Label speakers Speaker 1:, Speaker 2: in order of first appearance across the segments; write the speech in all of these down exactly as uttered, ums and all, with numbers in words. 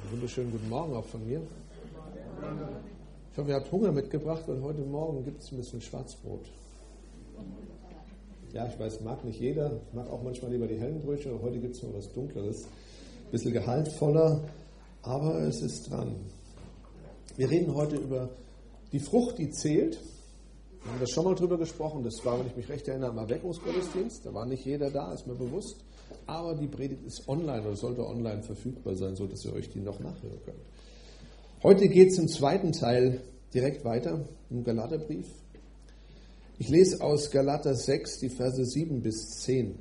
Speaker 1: Wunderschönen guten Morgen auch von mir. Ich hoffe, ihr habt Hunger mitgebracht, weil heute Morgen gibt es ein bisschen Schwarzbrot. Ja, ich weiß, mag nicht jeder. Ich mag auch manchmal lieber die hellen Brötchen, aber heute gibt es nur was Dunkleres. Ein bisschen gehaltvoller, aber es ist dran. Wir reden heute über die Frucht, die zählt. Wir haben da schon mal drüber gesprochen. Das war, wenn ich mich recht erinnere, am Erweckungsgottesdienst. Da war nicht jeder da, ist mir bewusst. Aber die Predigt ist online oder sollte online verfügbar sein, sodass ihr euch die noch nachhören könnt. Heute geht es im zweiten Teil direkt weiter, im Galaterbrief. Ich lese aus Galater sechs, die Verse sieben bis zehn.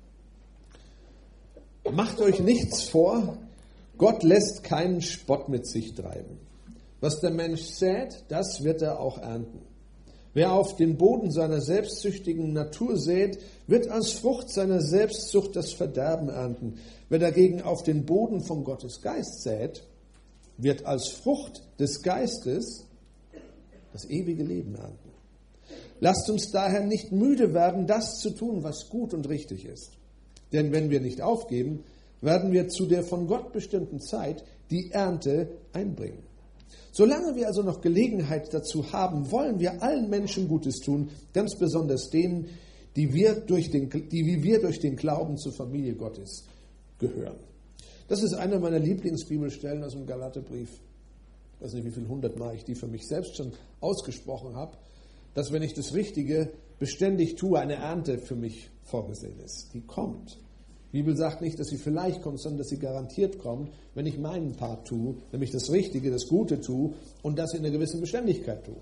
Speaker 1: Macht euch nichts vor, Gott lässt keinen Spott mit sich treiben. Was der Mensch sät, das wird er auch ernten. Wer auf den Boden seiner selbstsüchtigen Natur sät, wird als Frucht seiner Selbstsucht das Verderben ernten. Wer dagegen auf den Boden von Gottes Geist sät, wird als Frucht des Geistes das ewige Leben ernten. Lasst uns daher nicht müde werden, das zu tun, was gut und richtig ist. Denn wenn wir nicht aufgeben, werden wir zu der von Gott bestimmten Zeit die Ernte einbringen. Solange wir also noch Gelegenheit dazu haben, wollen wir allen Menschen Gutes tun, ganz besonders denen, die wir durch den, die wie wir durch den Glauben zur Familie Gottes gehören. Das ist eine meiner Lieblingsbibelstellen aus dem Galaterbrief. Ich weiß nicht, wie viel hundertmal ich die für mich selbst schon ausgesprochen habe, dass wenn ich das Richtige beständig tue, eine Ernte für mich vorgesehen ist. Die kommt. Die Bibel sagt nicht, dass sie vielleicht kommt, sondern dass sie garantiert kommt, wenn ich meinen Part tue, nämlich das Richtige, das Gute tue und das in einer gewissen Beständigkeit tue.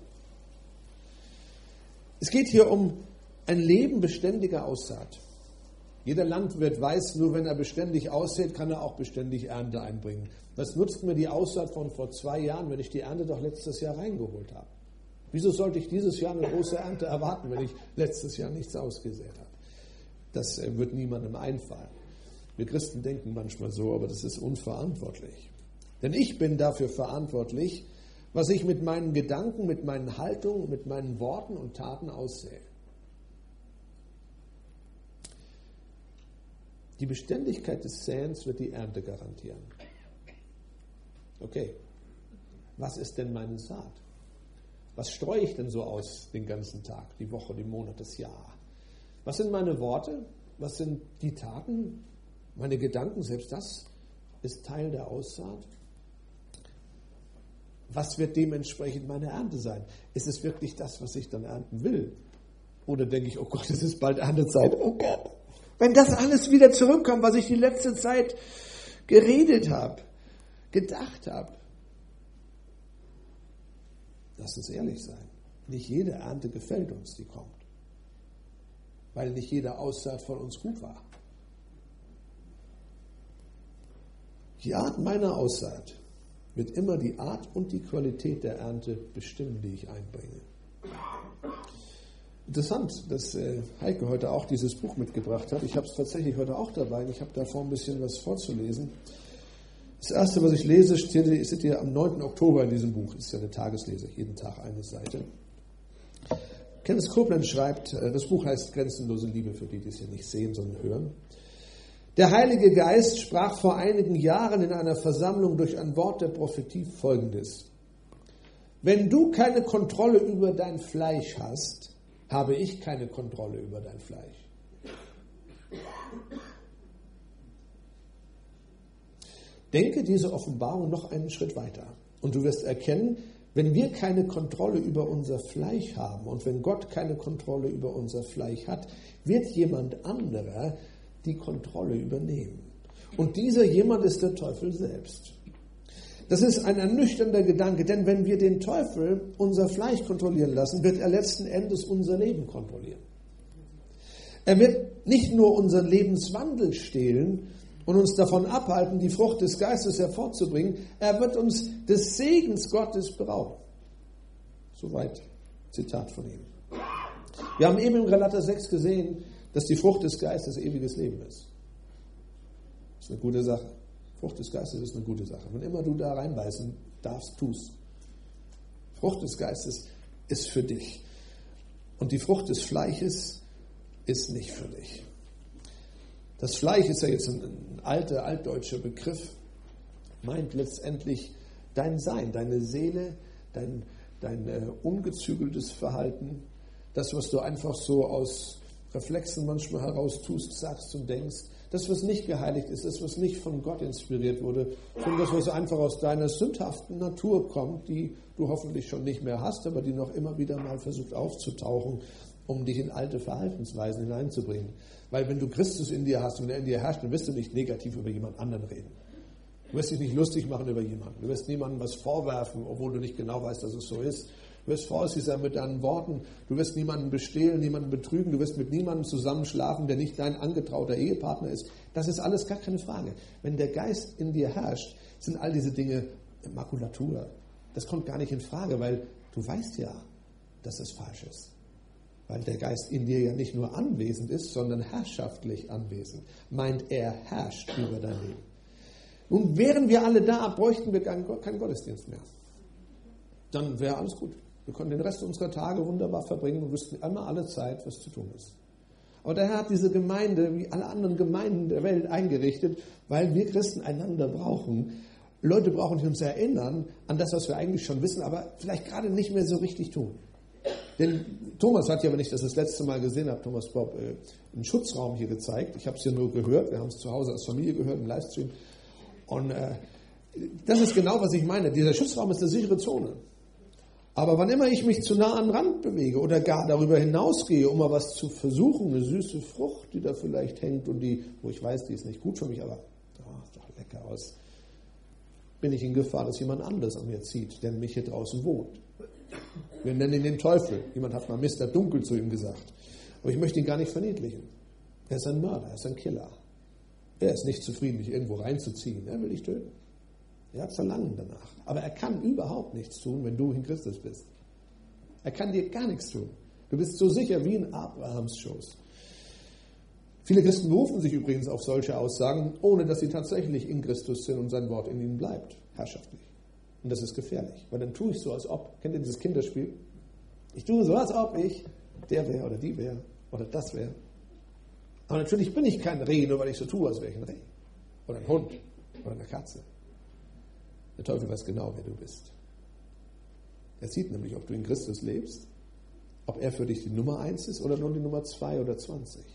Speaker 1: Es geht hier um ein Leben beständiger Aussaat. Jeder Landwirt weiß, nur wenn er beständig aussät, kann er auch beständig Ernte einbringen. Was nutzt mir die Aussaat von vor zwei Jahren, wenn ich die Ernte doch letztes Jahr reingeholt habe? Wieso sollte ich dieses Jahr eine große Ernte erwarten, wenn ich letztes Jahr nichts ausgesät habe? Das wird niemandem einfallen. Wir Christen denken manchmal so, aber das ist unverantwortlich. Denn ich bin dafür verantwortlich, was ich mit meinen Gedanken, mit meinen Haltungen, mit meinen Worten und Taten aussähe. Die Beständigkeit des Säens wird die Ernte garantieren. Okay, was ist denn meine Saat? Was streue ich denn so aus den ganzen Tag, die Woche, die Monat, das Jahr? Was sind meine Worte? Was sind die Taten? Meine Gedanken? Selbst das ist Teil der Aussaat. Was wird dementsprechend meine Ernte sein? Ist es wirklich das, was ich dann ernten will? Oder denke ich, oh Gott, es ist bald Erntezeit. Oh Gott. Wenn das alles wieder zurückkommt, was ich die letzte Zeit geredet habe, gedacht habe. Lass uns ehrlich sein. Nicht jede Ernte gefällt uns, die kommt. Weil nicht jede Aussaat von uns gut war. Die Art meiner Aussaat wird immer die Art und die Qualität der Ernte bestimmen, die ich einbringe. Interessant, dass Heike heute auch dieses Buch mitgebracht hat. Ich habe es tatsächlich heute auch dabei und ich habe davor ein bisschen was vorzulesen. Das erste, was ich lese, steht, steht hier am neunten Oktober in diesem Buch. Das ist ja eine Tageslese, jeden Tag eine Seite. Kenneth Copeland schreibt, das Buch heißt Grenzenlose Liebe, für die, die es hier nicht sehen, sondern hören. Der Heilige Geist sprach vor einigen Jahren in einer Versammlung durch ein Wort der Prophetie Folgendes. Wenn du keine Kontrolle über dein Fleisch hast, habe ich keine Kontrolle über dein Fleisch. Denke diese Offenbarung noch einen Schritt weiter und du wirst erkennen, wenn wir keine Kontrolle über unser Fleisch haben und wenn Gott keine Kontrolle über unser Fleisch hat, wird jemand anderer die Kontrolle übernehmen. Und dieser jemand ist der Teufel selbst. Das ist ein ernüchternder Gedanke, denn wenn wir den Teufel unser Fleisch kontrollieren lassen, wird er letzten Endes unser Leben kontrollieren. Er wird nicht nur unseren Lebenswandel stehlen und uns davon abhalten, die Frucht des Geistes hervorzubringen, er wird uns des Segens Gottes berauben. Soweit Zitat von ihm. Wir haben eben in Galater sechs gesehen, dass die Frucht des Geistes ewiges Leben ist. Das ist eine gute Sache. Frucht des Geistes ist eine gute Sache. Wenn immer du da reinbeißen darfst, tu's. Frucht des Geistes ist für dich. Und die Frucht des Fleisches ist nicht für dich. Das Fleisch ist ja jetzt ein alter, altdeutscher Begriff. meint letztendlich dein Sein, deine Seele, dein, dein äh, ungezügeltes Verhalten, das, was du einfach so aus Reflexen manchmal heraus tust, sagst und denkst, das, was nicht geheiligt ist, das, was nicht von Gott inspiriert wurde, sondern das, was einfach aus deiner sündhaften Natur kommt, die du hoffentlich schon nicht mehr hast, aber die noch immer wieder mal versucht aufzutauchen, um dich in alte Verhaltensweisen hineinzubringen. Weil wenn du Christus in dir hast und er in dir herrscht, dann wirst du nicht negativ über jemand anderen reden. Du wirst dich nicht lustig machen über jemanden. Du wirst niemandem was vorwerfen, obwohl du nicht genau weißt, dass es so ist. Du wirst vorsichtig sein mit deinen Worten. Du wirst niemanden bestehlen, niemanden betrügen. Du wirst mit niemandem zusammenschlafen, der nicht dein angetrauter Ehepartner ist. Das ist alles gar keine Frage. Wenn der Geist in dir herrscht, sind all diese Dinge Makulatur. Das kommt gar nicht in Frage, weil du weißt ja, dass das falsch ist. Weil der Geist in dir ja nicht nur anwesend ist, sondern herrschaftlich anwesend. Meint, er herrscht über dein Leben. Nun, wären wir alle da, bräuchten wir keinen Gottesdienst mehr. Dann wäre alles gut. Wir können den Rest unserer Tage wunderbar verbringen und wüssten immer alle Zeit, was zu tun ist. Aber der Herr hat diese Gemeinde, wie alle anderen Gemeinden der Welt, eingerichtet, weil wir Christen einander brauchen. Leute brauchen, die uns erinnern an das, was wir eigentlich schon wissen, aber vielleicht gerade nicht mehr so richtig tun. Denn Thomas hat ja, wenn ich das das letzte Mal gesehen habe, Thomas Bob, äh, einen Schutzraum hier gezeigt. Ich habe es hier nur gehört, wir haben es zu Hause als Familie gehört im Livestream. Und äh, das ist genau, was ich meine. Dieser Schutzraum ist eine sichere Zone. Aber wann immer ich mich zu nah an den Rand bewege oder gar darüber hinausgehe, um mal was zu versuchen, eine süße Frucht, die da vielleicht hängt und die, wo ich weiß, die ist nicht gut für mich, aber oh, sieht doch lecker aus, bin ich in Gefahr, dass jemand anderes an mir zieht, der mich hier draußen wohnt. Wir nennen ihn den Teufel. Jemand hat mal Mister Dunkel zu ihm gesagt. Aber ich möchte ihn gar nicht verniedlichen. Er ist ein Mörder, er ist ein Killer. Er ist nicht zufrieden, mich irgendwo reinzuziehen. Er will dich töten. Er hat Verlangen danach. Aber er kann überhaupt nichts tun, wenn du in Christus bist. Er kann dir gar nichts tun. Du bist so sicher wie in Abrahams Schoß. Viele Christen berufen sich übrigens auf solche Aussagen, ohne dass sie tatsächlich in Christus sind und sein Wort in ihnen bleibt. Herrschaftlich. Und das ist gefährlich. Weil dann tue ich so, als ob. Kennt ihr dieses Kinderspiel? Ich tue so, als ob ich der wäre oder die wäre oder das wäre. Aber natürlich bin ich kein Reh, nur weil ich so tue, als wäre ich ein Reh. Oder ein Hund. Oder eine Katze. Der Teufel weiß genau, wer du bist. Er sieht nämlich, ob du in Christus lebst, ob er für dich die Nummer eins ist oder nur die Nummer zwei oder zwanzig.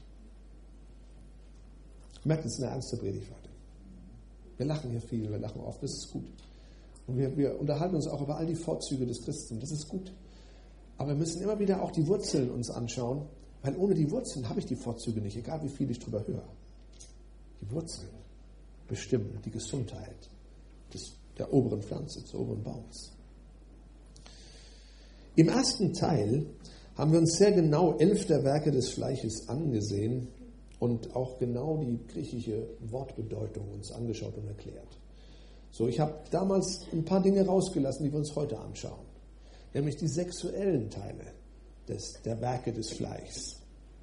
Speaker 1: Merkt, es ist eine ernste Predigt heute. Wir lachen hier viel, wir lachen oft, das ist gut. Und wir, wir unterhalten uns auch über all die Vorzüge des Christentums, das ist gut. Aber wir müssen immer wieder auch die Wurzeln uns anschauen, weil ohne die Wurzeln habe ich die Vorzüge nicht, egal wie viel ich drüber höre. Die Wurzeln bestimmen die Gesundheit des, der oberen Pflanze, des oberen Baums. Im ersten Teil haben wir uns sehr genau elf der Werke des Fleisches angesehen und auch genau die griechische Wortbedeutung uns angeschaut und erklärt. So, ich habe damals ein paar Dinge rausgelassen, die wir uns heute anschauen. Nämlich die sexuellen Teile des, der Werke des Fleischs.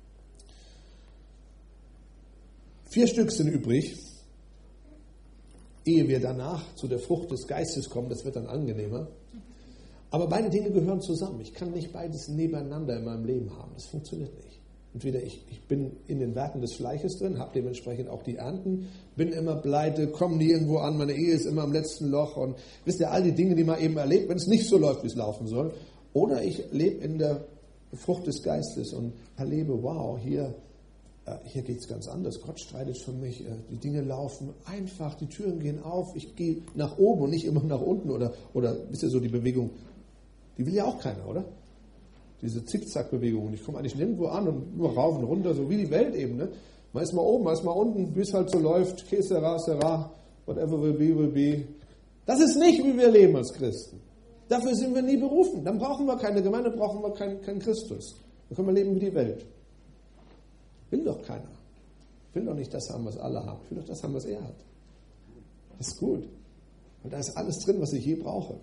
Speaker 1: Vier Stück sind übrig, ehe wir danach zu der Frucht des Geistes kommen, das wird dann angenehmer. Aber beide Dinge gehören zusammen. Ich kann nicht beides nebeneinander in meinem Leben haben. Das funktioniert nicht. Entweder ich, ich bin in den Werken des Fleisches drin, habe dementsprechend auch die Ernten, bin immer pleite, komme nie irgendwo an, meine Ehe ist immer im letzten Loch und wisst ihr, all die Dinge, die man eben erlebt, wenn es nicht so läuft, wie es laufen soll. Oder ich lebe in der Frucht des Geistes und erlebe, wow, hier, äh, hier geht es ganz anders. Gott streitet für mich, äh, die Dinge laufen einfach, die Türen gehen auf, ich gehe nach oben und nicht immer nach unten oder, oder wisst ihr so, die Bewegung, die will ja auch keiner, oder? Diese Zickzack-Bewegung. Ich komme eigentlich nirgendwo an und nur rauf und runter, so wie die Welt eben. Ne? Man ist mal oben, man ist mal unten, wie es halt so läuft. Que sera, sera, whatever will be, will be. Das ist nicht, wie wir leben als Christen. Dafür sind wir nie berufen. Dann brauchen wir keine Gemeinde, brauchen wir keinen kein Christus. Dann können wir leben wie die Welt. Will doch keiner. Will doch nicht das haben, was alle haben. Ich will doch das haben, was er hat. Das ist gut. Und da ist alles drin, was ich je brauche.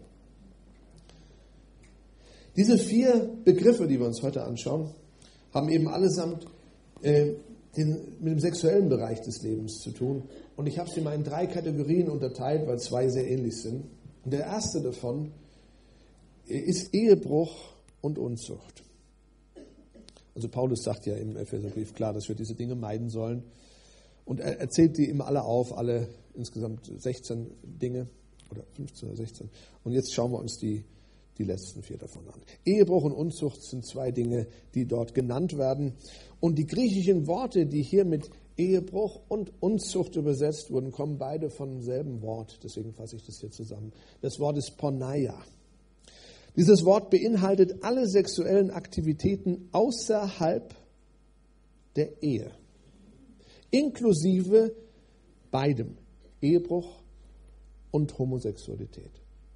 Speaker 1: Diese vier Begriffe, die wir uns heute anschauen, haben eben allesamt äh, den, mit dem sexuellen Bereich des Lebens zu tun. Und ich habe sie mal in drei Kategorien unterteilt, weil zwei sehr ähnlich sind. Und der erste davon ist Ehebruch und Unzucht. Also Paulus sagt ja im Epheserbrief klar, dass wir diese Dinge meiden sollen. Und er erzählt die immer alle auf, alle insgesamt sechzehn Dinge oder fünfzehn oder sechzehn. Und jetzt schauen wir uns die, die letzten vier davon an. Ehebruch und Unzucht sind zwei Dinge, die dort genannt werden. Und die griechischen Worte, die hier mit Ehebruch und Unzucht übersetzt wurden, kommen beide vom selben Wort. Deswegen fasse ich das hier zusammen. Das Wort ist Porneia. Dieses Wort beinhaltet alle sexuellen Aktivitäten außerhalb der Ehe, inklusive beidem, Ehebruch und Homosexualität.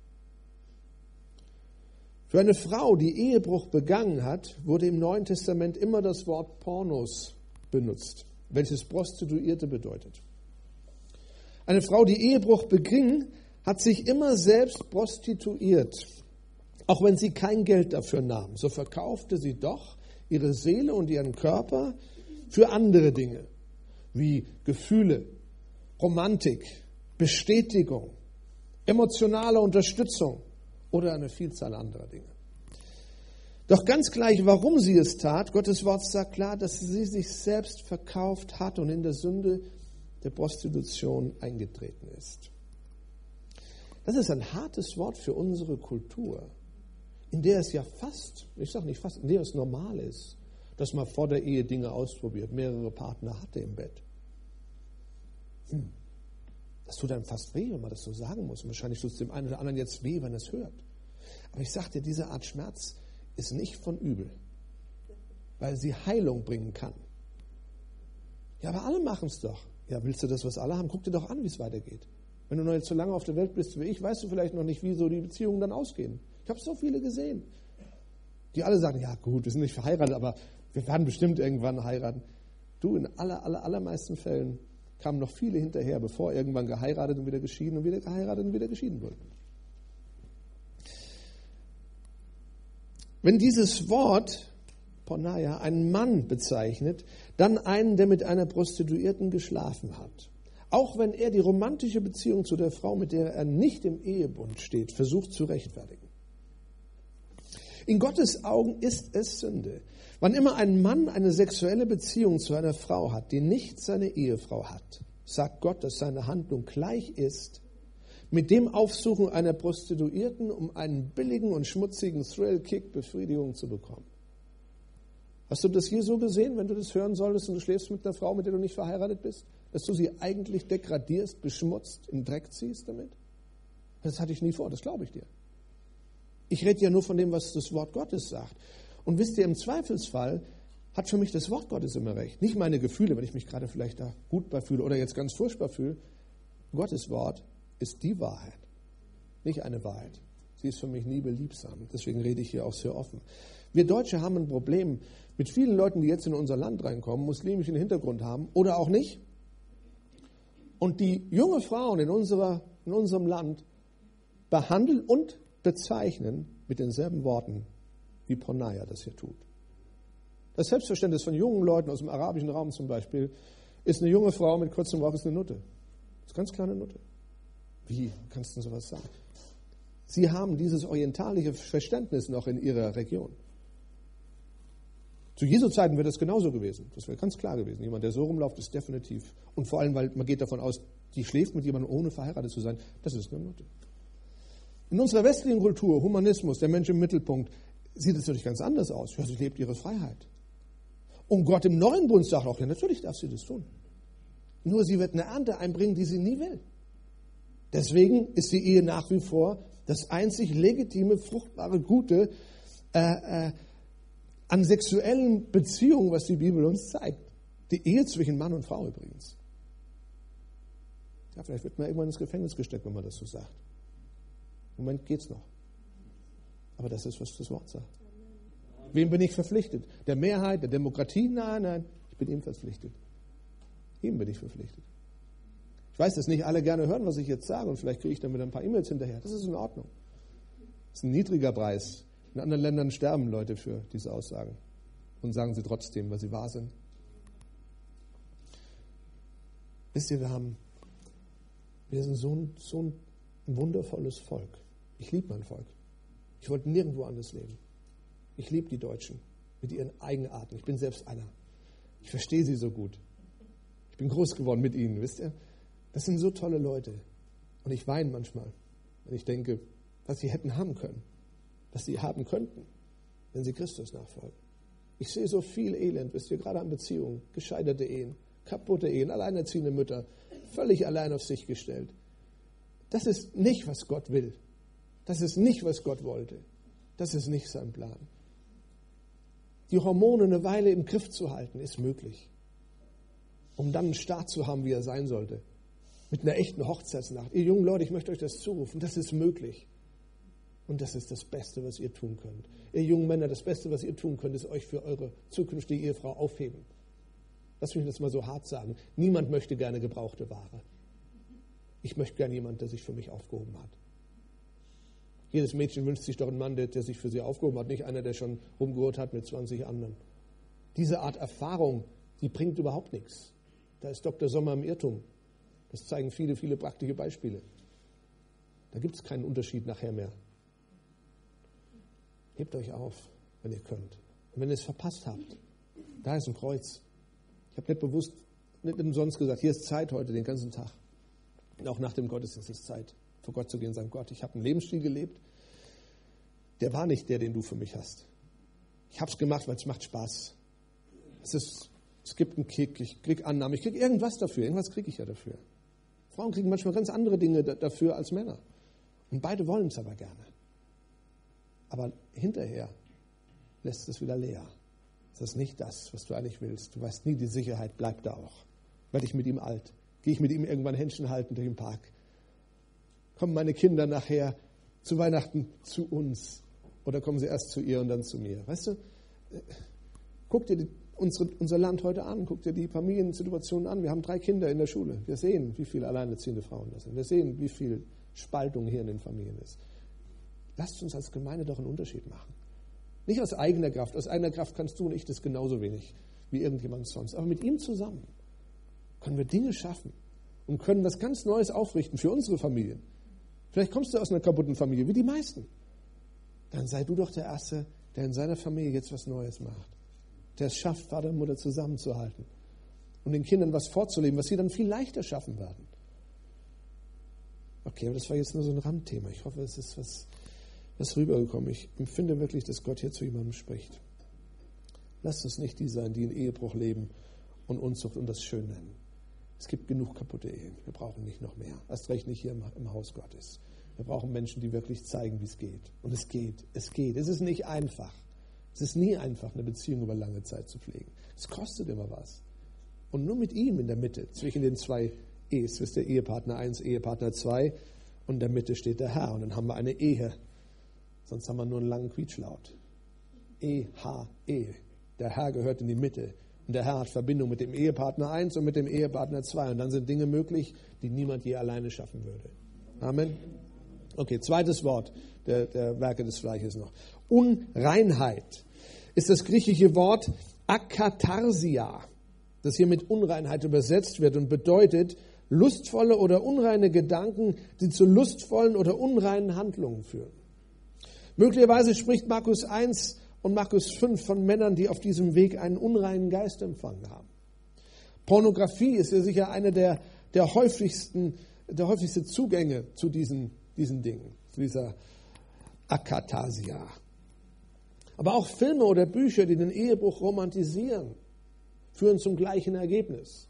Speaker 1: Für eine Frau, die Ehebruch begangen hat, wurde im Neuen Testament immer das Wort Pornos benutzt, welches Prostituierte bedeutet. Eine Frau, die Ehebruch beging, hat sich immer selbst prostituiert. Auch wenn sie kein Geld dafür nahm, so verkaufte sie doch ihre Seele und ihren Körper für andere Dinge, wie Gefühle, Romantik, Bestätigung, emotionale Unterstützung oder eine Vielzahl anderer Dinge. Doch ganz gleich, warum sie es tat, Gottes Wort sagt klar, dass sie sich selbst verkauft hat und in der Sünde der Prostitution eingetreten ist. Das ist ein hartes Wort für unsere Kultur, in der es ja fast, ich sage nicht fast, in der es normal ist, dass man vor der Ehe Dinge ausprobiert, mehrere Partner hatte im Bett. Hm. Das tut einem fast weh, wenn man das so sagen muss. Und wahrscheinlich tut es dem einen oder anderen jetzt weh, wenn er es hört. Aber ich sage dir, diese Art Schmerz ist nicht von übel, weil sie Heilung bringen kann. Ja, aber alle machen es doch. Ja, willst du das, was alle haben? Guck dir doch an, wie es weitergeht. Wenn du noch jetzt so lange auf der Welt bist wie ich, weißt du vielleicht noch nicht, wie so die Beziehungen dann ausgehen. Ich habe so viele gesehen, die alle sagen, ja gut, wir sind nicht verheiratet, aber wir werden bestimmt irgendwann heiraten. Du, in aller, aller, allermeisten Fällen kamen noch viele hinterher, bevor irgendwann geheiratet und wieder geschieden und wieder geheiratet und wieder geschieden wurde. Wenn dieses Wort, Porneia, einen Mann bezeichnet, dann einen, der mit einer Prostituierten geschlafen hat. Auch wenn er die romantische Beziehung zu der Frau, mit der er nicht im Ehebund steht, versucht zu rechtfertigen. In Gottes Augen ist es Sünde. Wann immer ein Mann eine sexuelle Beziehung zu einer Frau hat, die nicht seine Ehefrau hat, sagt Gott, dass seine Handlung gleich ist mit dem Aufsuchen einer Prostituierten, um einen billigen und schmutzigen Thrill-Kick Befriedigung zu bekommen. Hast du das hier so gesehen, wenn du das hören solltest und du schläfst mit einer Frau, mit der du nicht verheiratet bist, dass du sie eigentlich degradierst, beschmutzt, in den Dreck ziehst damit? Das hatte ich nie vor, das glaube ich dir. Ich rede ja nur von dem, was das Wort Gottes sagt. Und wisst ihr, im Zweifelsfall hat für mich das Wort Gottes immer recht. Nicht meine Gefühle, wenn ich mich gerade vielleicht da gut bei fühle oder jetzt ganz furchtbar fühle. Gottes Wort ist die Wahrheit, nicht eine Wahrheit. Sie ist für mich nie beliebsam. Deswegen rede ich hier auch sehr offen. Wir Deutsche haben ein Problem mit vielen Leuten, die jetzt in unser Land reinkommen, muslimischen Hintergrund haben oder auch nicht. Und die junge Frauen in, unserer, in unserem Land behandeln und bezeichnen mit denselben Worten, wie Porneia das hier tut. Das Selbstverständnis von jungen Leuten aus dem arabischen Raum zum Beispiel ist eine junge Frau mit kurzem Rock, ist eine Nutte. Das ist eine ganz kleine Nutte. Wie kannst du sowas sagen? Sie haben dieses orientalische Verständnis noch in ihrer Region. Zu Jesu Zeiten wäre das genauso gewesen. Das wäre ganz klar gewesen. Jemand, der so rumläuft, ist definitiv. Und vor allem, weil man geht davon aus, die schläft mit jemandem, ohne verheiratet zu sein. Das ist eine Nutte. In unserer westlichen Kultur, Humanismus, der Mensch im Mittelpunkt, sieht es natürlich ganz anders aus. Ja, sie lebt ihre Freiheit. Und Gott im neuen Bund sagt auch, ja, natürlich darf sie das tun. Nur sie wird eine Ernte einbringen, die sie nie will. Deswegen ist die Ehe nach wie vor das einzig legitime, fruchtbare, gute äh, äh, an sexuellen Beziehungen, was die Bibel uns zeigt. Die Ehe zwischen Mann und Frau übrigens. Ja, vielleicht wird man irgendwann ins Gefängnis gesteckt, wenn man das so sagt. Im Moment geht's noch. Aber das ist, was das Wort sagt. Wem bin ich verpflichtet? Der Mehrheit, der Demokratie? Nein, nein, ich bin ihm verpflichtet. Ihm bin ich verpflichtet. Ich weiß, dass nicht alle gerne hören, was ich jetzt sage, und vielleicht kriege ich damit ein paar E-Mails hinterher. Das ist in Ordnung. Das ist ein niedriger Preis. In anderen Ländern sterben Leute für diese Aussagen und sagen sie trotzdem, weil sie wahr sind. Wisst ihr, wir haben, wir sind so ein, so ein wundervolles Volk. Ich liebe mein Volk. Ich wollte nirgendwo anders leben. Ich liebe die Deutschen mit ihren Eigenarten. Ich bin selbst einer. Ich verstehe sie so gut. Ich Ich bin groß geworden mit ihnen, wisst ihr? Das sind so tolle Leute. Und ich weine manchmal, wenn ich denke, was sie hätten haben können, was sie haben könnten, wenn sie Christus nachfolgen. Ich sehe so viel Elend, wisst ihr, gerade an Beziehungen, gescheiterte Ehen, kaputte Ehen, alleinerziehende Mütter, völlig allein auf sich gestellt. Das ist nicht, was Gott will. Das ist nicht, was Gott wollte. Das ist nicht sein Plan. Die Hormone eine Weile im Griff zu halten, ist möglich. Um dann einen Start zu haben, wie er sein sollte. Mit einer echten Hochzeitsnacht. Ihr jungen Leute, ich möchte euch das zurufen. Das ist möglich. Und das ist das Beste, was ihr tun könnt. Ihr jungen Männer, das Beste, was ihr tun könnt, ist euch für eure zukünftige Ehefrau aufheben. Lass mich das mal so hart sagen. Niemand möchte gerne gebrauchte Ware. Ich möchte gerne jemanden, der sich für mich aufgehoben hat. Jedes Mädchen wünscht sich doch einen Mann, der, der sich für sie aufgehoben hat, nicht einer, der schon rumgehört hat mit zwanzig anderen. Diese Art Erfahrung, die bringt überhaupt nichts. Da ist Doktor Sommer im Irrtum. Das zeigen viele, viele praktische Beispiele. Da gibt es keinen Unterschied nachher mehr. Hebt euch auf, wenn ihr könnt. Und wenn ihr es verpasst habt, da ist ein Kreuz. Ich habe nicht bewusst, nicht umsonst gesagt, hier ist Zeit heute, den ganzen Tag. Und auch nach dem Gottesdienst ist Zeit, vor Gott zu gehen und sagen, Gott, ich habe einen Lebensstil gelebt, der war nicht der, den du für mich hast. Ich habe es gemacht, weil es macht Spaß. Es, ist, es gibt einen Kick, ich kriege Annahme, ich kriege irgendwas dafür, irgendwas kriege ich ja dafür. Frauen kriegen manchmal ganz andere Dinge dafür als Männer. Und beide wollen es aber gerne. Aber hinterher lässt es wieder leer. Das ist nicht das, was du eigentlich willst. Du weißt nie, die Sicherheit bleibt da auch. Werde ich mit ihm alt? Gehe ich mit ihm irgendwann Händchen halten durch den Park? Kommen meine Kinder nachher zu Weihnachten zu uns? Oder kommen sie erst zu ihr und dann zu mir? Weißt du, guck dir die, unsere, unser Land heute an. Guck dir die Familiensituationen an. Wir haben drei Kinder in der Schule. Wir sehen, wie viele alleinerziehende Frauen das sind. Wir sehen, wie viel Spaltung hier in den Familien ist. Lasst uns als Gemeinde doch einen Unterschied machen. Nicht aus eigener Kraft. Aus eigener Kraft kannst du und ich das genauso wenig wie irgendjemand sonst. Aber mit ihm zusammen können wir Dinge schaffen und können was ganz Neues aufrichten für unsere Familien. Vielleicht kommst du aus einer kaputten Familie, wie die meisten. Dann sei du doch der Erste, der in seiner Familie jetzt was Neues macht. Der es schafft, Vater und Mutter zusammenzuhalten und den Kindern was vorzuleben, was sie dann viel leichter schaffen werden. Okay, aber das war jetzt nur so ein Randthema. Ich hoffe, es ist was... Das ist rübergekommen. Ich empfinde wirklich, dass Gott hier zu jemandem spricht. Lasst uns nicht die sein, die in Ehebruch leben und Unzucht und das schön nennen. Es gibt genug kaputte Ehen. Wir brauchen nicht noch mehr. Erst recht nicht hier im, im Haus Gottes. Wir brauchen Menschen, die wirklich zeigen, wie es geht. Und es geht. Es geht. Es ist nicht einfach. Es ist nie einfach, eine Beziehung über lange Zeit zu pflegen. Es kostet immer was. Und nur mit ihm in der Mitte, zwischen den zwei E's, wisst ihr, Ehepartner eins, Ehepartner zwei, und in der Mitte steht der Herr. Und dann haben wir eine Ehe. Sonst haben wir nur einen langen Quietschlaut. E H E. Der Herr gehört in die Mitte. Und der Herr hat Verbindung mit dem Ehepartner eins und mit dem Ehepartner zwei. Und dann sind Dinge möglich, die niemand je alleine schaffen würde. Amen. Okay, zweites Wort der, der Werke des Fleisches noch. Unreinheit ist das griechische Wort Akatarsia, das hier mit Unreinheit übersetzt wird und bedeutet lustvolle oder unreine Gedanken, die zu lustvollen oder unreinen Handlungen führen. Möglicherweise spricht Markus eins und Markus fünf von Männern, die auf diesem Weg einen unreinen Geist empfangen haben. Pornografie ist ja sicher eine der, der häufigsten, der häufigste Zugänge zu diesen, diesen Dingen, zu dieser Akatasia. Aber auch Filme oder Bücher, die den Ehebruch romantisieren, führen zum gleichen Ergebnis.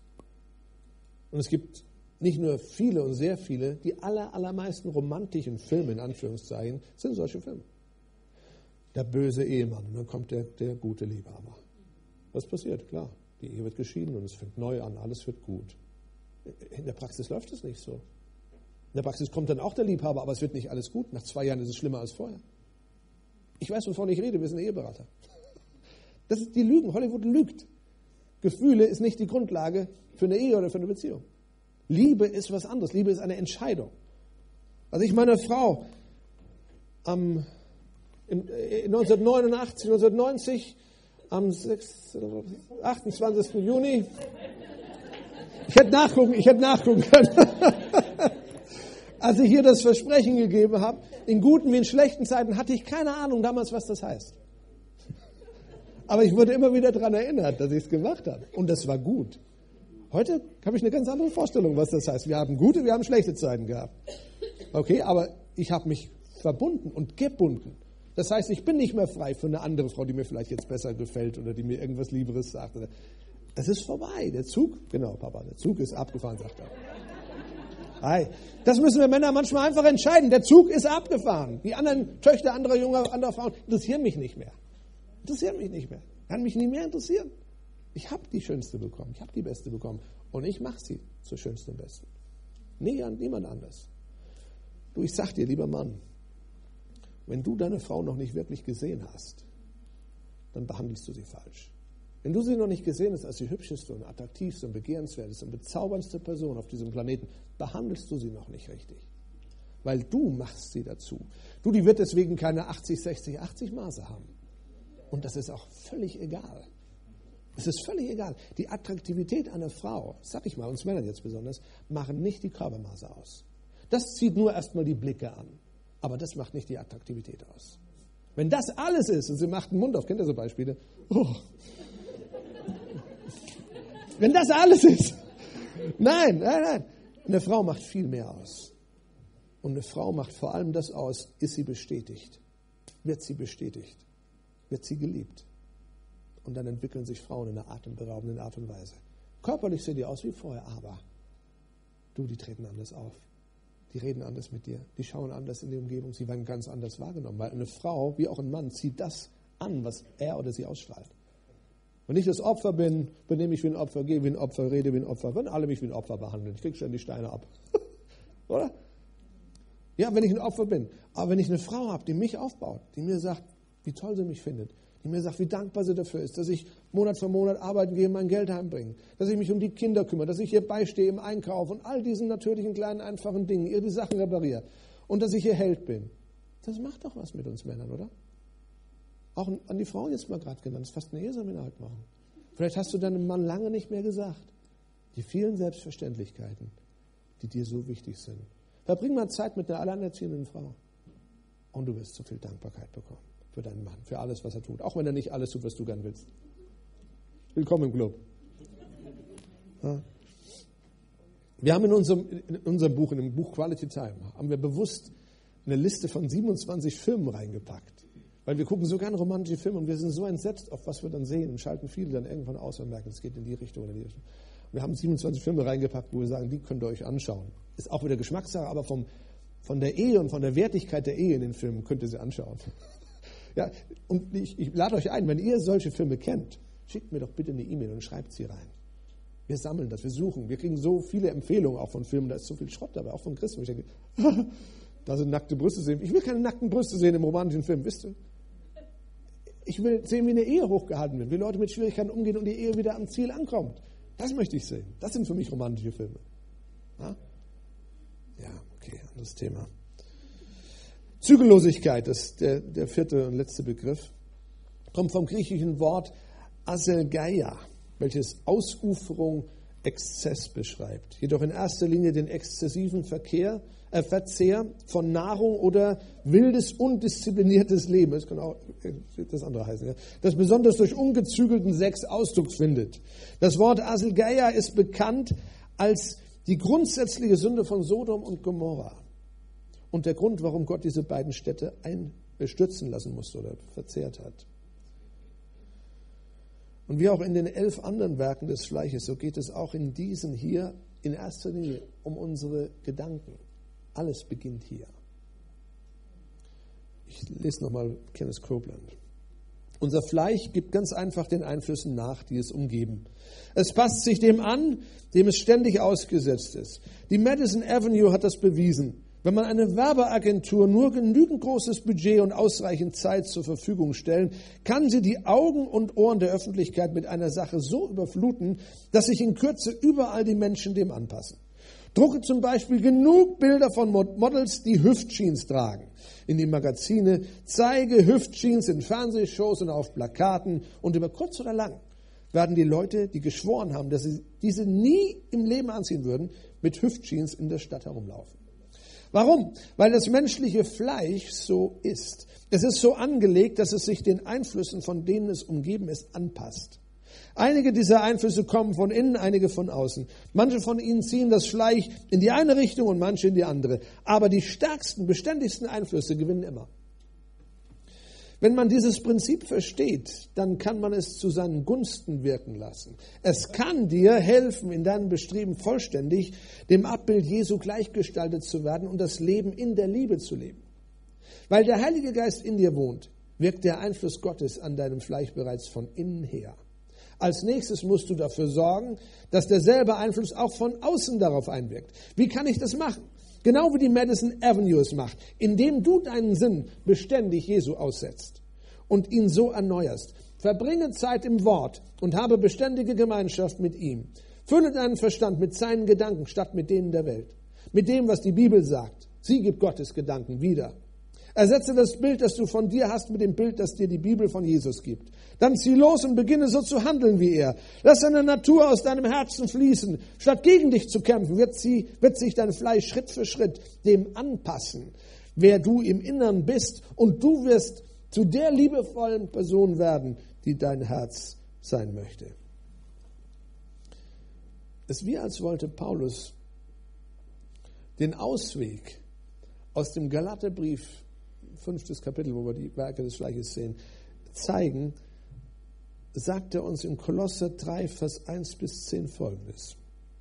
Speaker 1: Und es gibt nicht nur viele und sehr viele, die aller, allermeisten romantischen Filme, in Anführungszeichen, sind solche Filme. Der böse Ehemann und dann kommt der, der gute Liebhaber. Was passiert? Klar, die Ehe wird geschieden und es fängt neu an, alles wird gut. In der Praxis läuft es nicht so. In der Praxis kommt dann auch der Liebhaber, aber es wird nicht alles gut. Nach zwei Jahren ist es schlimmer als vorher. Ich weiß, wovon ich rede, wir sind Eheberater. Das ist die Lügen. Hollywood lügt. Gefühle ist nicht die Grundlage für eine Ehe oder für eine Beziehung. Liebe ist was anderes. Liebe ist eine Entscheidung. Also ich meiner Frau am neunzehnhundertneunundachtzig, neunzehnhundertneunzig, am achtundzwanzigsten Juni, ich hätte nachgucken, ich hätte nachgucken können, als ich ihr das Versprechen gegeben habe, in guten wie in schlechten Zeiten, hatte ich keine Ahnung damals, was das heißt. Aber ich wurde immer wieder daran erinnert, dass ich es gemacht habe. Und das war gut. Heute habe ich eine ganz andere Vorstellung, was das heißt. Wir haben gute, wir haben schlechte Zeiten gehabt. Okay, aber ich habe mich verbunden und gebunden. Das heißt, ich bin nicht mehr frei für eine andere Frau, die mir vielleicht jetzt besser gefällt oder die mir irgendwas Lieberes sagt. Es ist vorbei. Der Zug, genau, Papa, der Zug ist abgefahren, sagt er. Hi. Das müssen wir Männer manchmal einfach entscheiden. Der Zug ist abgefahren. Die anderen Töchter anderer junger, anderer Frauen interessieren mich nicht mehr. Interessieren mich nicht mehr. Kann mich nie mehr interessieren. Ich habe die Schönste bekommen. Ich habe die Beste bekommen. Und ich mache sie zur Schönsten und Besten. Nie, niemand anders. Du, ich sag dir, lieber Mann, wenn du deine Frau noch nicht wirklich gesehen hast, dann behandelst du sie falsch. Wenn du sie noch nicht gesehen hast als die hübscheste und attraktivste und begehrenswerteste und bezauberndste Person auf diesem Planeten, behandelst du sie noch nicht richtig. Weil du machst sie dazu. Du, die wird deswegen keine achtzig, sechzig, achtzig Maße haben. Und das ist auch völlig egal. Es ist völlig egal. Die Attraktivität einer Frau, sag ich mal, uns Männern jetzt besonders, machen nicht die Körpermaße aus. Das zieht nur erstmal die Blicke an. Aber das macht nicht die Attraktivität aus. Wenn das alles ist und sie macht den Mund auf, kennt ihr so Beispiele? Oh. Wenn das alles ist. Nein, nein, nein. Eine Frau macht viel mehr aus. Und eine Frau macht vor allem das aus, ist sie bestätigt. Wird sie bestätigt. Wird sie geliebt. Und dann entwickeln sich Frauen in einer atemberaubenden Art und Weise. Körperlich sehen die aus wie vorher, aber du, die treten anders auf. Die reden anders mit dir. Die schauen anders in die Umgebung. Sie werden ganz anders wahrgenommen. Weil eine Frau, wie auch ein Mann, zieht das an, was er oder sie ausstrahlt. Wenn ich das Opfer bin, benehme ich wie ein Opfer, gehe wie ein Opfer, rede wie ein Opfer, wenn alle mich wie ein Opfer behandeln. Ich kriege schon die Steine ab. Oder? Ja, wenn ich ein Opfer bin. Aber wenn ich eine Frau habe, die mich aufbaut, die mir sagt, wie toll sie mich findet, die mir sagt, wie dankbar sie dafür ist, dass ich Monat für Monat arbeiten gehe, mein Geld heimbringe, dass ich mich um die Kinder kümmere, dass ich ihr beistehe im Einkauf und all diesen natürlichen, kleinen, einfachen Dingen, ihr die Sachen repariere und dass ich ihr Held bin. Das macht doch was mit uns Männern, oder? Auch an die Frauen jetzt mal gerade genannt, das ist fast ein Eheseminar heute machen. Vielleicht hast du deinem Mann lange nicht mehr gesagt, die vielen Selbstverständlichkeiten, die dir so wichtig sind. Verbring mal Zeit mit einer alleinerziehenden Frau und du wirst so viel Dankbarkeit bekommen für deinen Mann, für alles, was er tut, auch wenn er nicht alles tut, was du gern willst. Willkommen im Club. Ja. Wir haben in unserem, in unserem Buch, in dem Buch Quality Time, haben wir bewusst eine Liste von siebenundzwanzig Filmen reingepackt. Weil wir gucken so gerne romantische Filme und wir sind so entsetzt, auf was wir dann sehen und schalten viele dann irgendwann aus und merken, es geht in die Richtung oder in die Richtung. Und wir haben siebenundzwanzig Filme reingepackt, wo wir sagen, die könnt ihr euch anschauen. Ist auch wieder Geschmackssache, aber vom, von der Ehe und von der Wertigkeit der Ehe in den Filmen könnt ihr sie anschauen. Ja, und ich, ich lade euch ein, wenn ihr solche Filme kennt, schickt mir doch bitte eine E-Mail und schreibt sie rein. Wir sammeln das, wir suchen, wir kriegen so viele Empfehlungen auch von Filmen, da ist so viel Schrott dabei, auch von Christen. Ich denke, da sind nackte Brüste sehen. Ich will keine nackten Brüste sehen im romantischen Film, wisst ihr? Ich will sehen, wie eine Ehe hochgehalten wird, wie Leute mit Schwierigkeiten umgehen und die Ehe wieder am Ziel ankommt. Das möchte ich sehen. Das sind für mich romantische Filme. Ja, ja okay, anderes Thema. Zügellosigkeit, das ist der, der vierte und letzte Begriff, kommt vom griechischen Wort aselgeia, welches Ausuferung, Exzess beschreibt. Jedoch in erster Linie den exzessiven Verkehr, äh, Verzehr von Nahrung oder wildes, undiszipliniertes Leben. Das kann auch das andere heißen. Ja? Das besonders durch ungezügelten Sex Ausdruck findet. Das Wort Aselgeia ist bekannt als die grundsätzliche Sünde von Sodom und Gomorra. Und der Grund, warum Gott diese beiden Städte einstürzen lassen musste oder verzehrt hat. Und wie auch in den elf anderen Werken des Fleisches, so geht es auch in diesen hier in erster Linie um unsere Gedanken. Alles beginnt hier. Ich lese nochmal Kenneth Copeland. Unser Fleisch gibt ganz einfach den Einflüssen nach, die es umgeben. Es passt sich dem an, dem es ständig ausgesetzt ist. Die Madison Avenue hat das bewiesen. Wenn man eine Werbeagentur nur genügend großes Budget und ausreichend Zeit zur Verfügung stellen, kann sie die Augen und Ohren der Öffentlichkeit mit einer Sache so überfluten, dass sich in Kürze überall die Menschen dem anpassen. Drucke zum Beispiel genug Bilder von Models, die Hüftjeans tragen, in die Magazine, zeige Hüftjeans in Fernsehshows und auf Plakaten und über kurz oder lang werden die Leute, die geschworen haben, dass sie diese nie im Leben anziehen würden, mit Hüftjeans in der Stadt herumlaufen. Warum? Weil das menschliche Fleisch so ist. Es ist so angelegt, dass es sich den Einflüssen, von denen es umgeben ist, anpasst. Einige dieser Einflüsse kommen von innen, einige von außen. Manche von ihnen ziehen das Schleich in die eine Richtung und manche in die andere. Aber die stärksten, beständigsten Einflüsse gewinnen immer. Wenn man dieses Prinzip versteht, dann kann man es zu seinen Gunsten wirken lassen. Es kann dir helfen, in deinem Bestreben vollständig dem Abbild Jesu gleichgestaltet zu werden und das Leben in der Liebe zu leben. Weil der Heilige Geist in dir wohnt, wirkt der Einfluss Gottes an deinem Fleisch bereits von innen her. Als nächstes musst du dafür sorgen, dass derselbe Einfluss auch von außen darauf einwirkt. Wie kann ich das machen? Genau wie die Madison Avenue es macht, indem du deinen Sinn beständig Jesu aussetzt und ihn so erneuerst. Verbringe Zeit im Wort und habe beständige Gemeinschaft mit ihm. Fülle deinen Verstand mit seinen Gedanken statt mit denen der Welt. Mit dem, was die Bibel sagt. Sie gibt Gottes Gedanken wieder. Ersetze das Bild, das du von dir hast, mit dem Bild, das dir die Bibel von Jesus gibt. Dann zieh los und beginne so zu handeln wie er. Lass deine Natur aus deinem Herzen fließen. Statt gegen dich zu kämpfen, wird, sie, wird sich dein Fleisch Schritt für Schritt dem anpassen, wer du im Innern bist. Und du wirst zu der liebevollen Person werden, die dein Herz sein möchte. Es ist wie als wollte Paulus den Ausweg aus dem Galaterbrief, fünftes Kapitel, wo wir die Werke des Fleisches sehen, zeigen, sagt er uns in Kolosser drei, Vers eins bis zehn folgendes.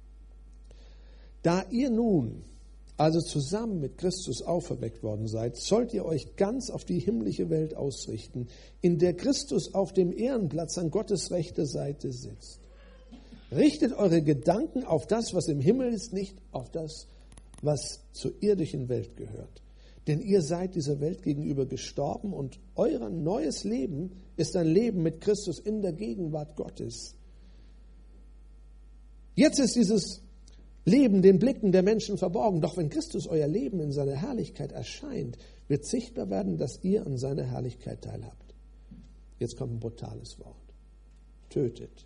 Speaker 1: Da ihr nun also zusammen mit Christus auferweckt worden seid, sollt ihr euch ganz auf die himmlische Welt ausrichten, in der Christus auf dem Ehrenplatz an Gottes rechter Seite sitzt. Richtet eure Gedanken auf das, was im Himmel ist, nicht auf das, was zur irdischen Welt gehört. Denn ihr seid dieser Welt gegenüber gestorben und euer neues Leben ist ein Leben mit Christus in der Gegenwart Gottes. Jetzt ist dieses Leben den Blicken der Menschen verborgen. Doch wenn Christus euer Leben in seiner Herrlichkeit erscheint, wird sichtbar werden, dass ihr an seiner Herrlichkeit teilhabt. Jetzt kommt ein brutales Wort. Tötet.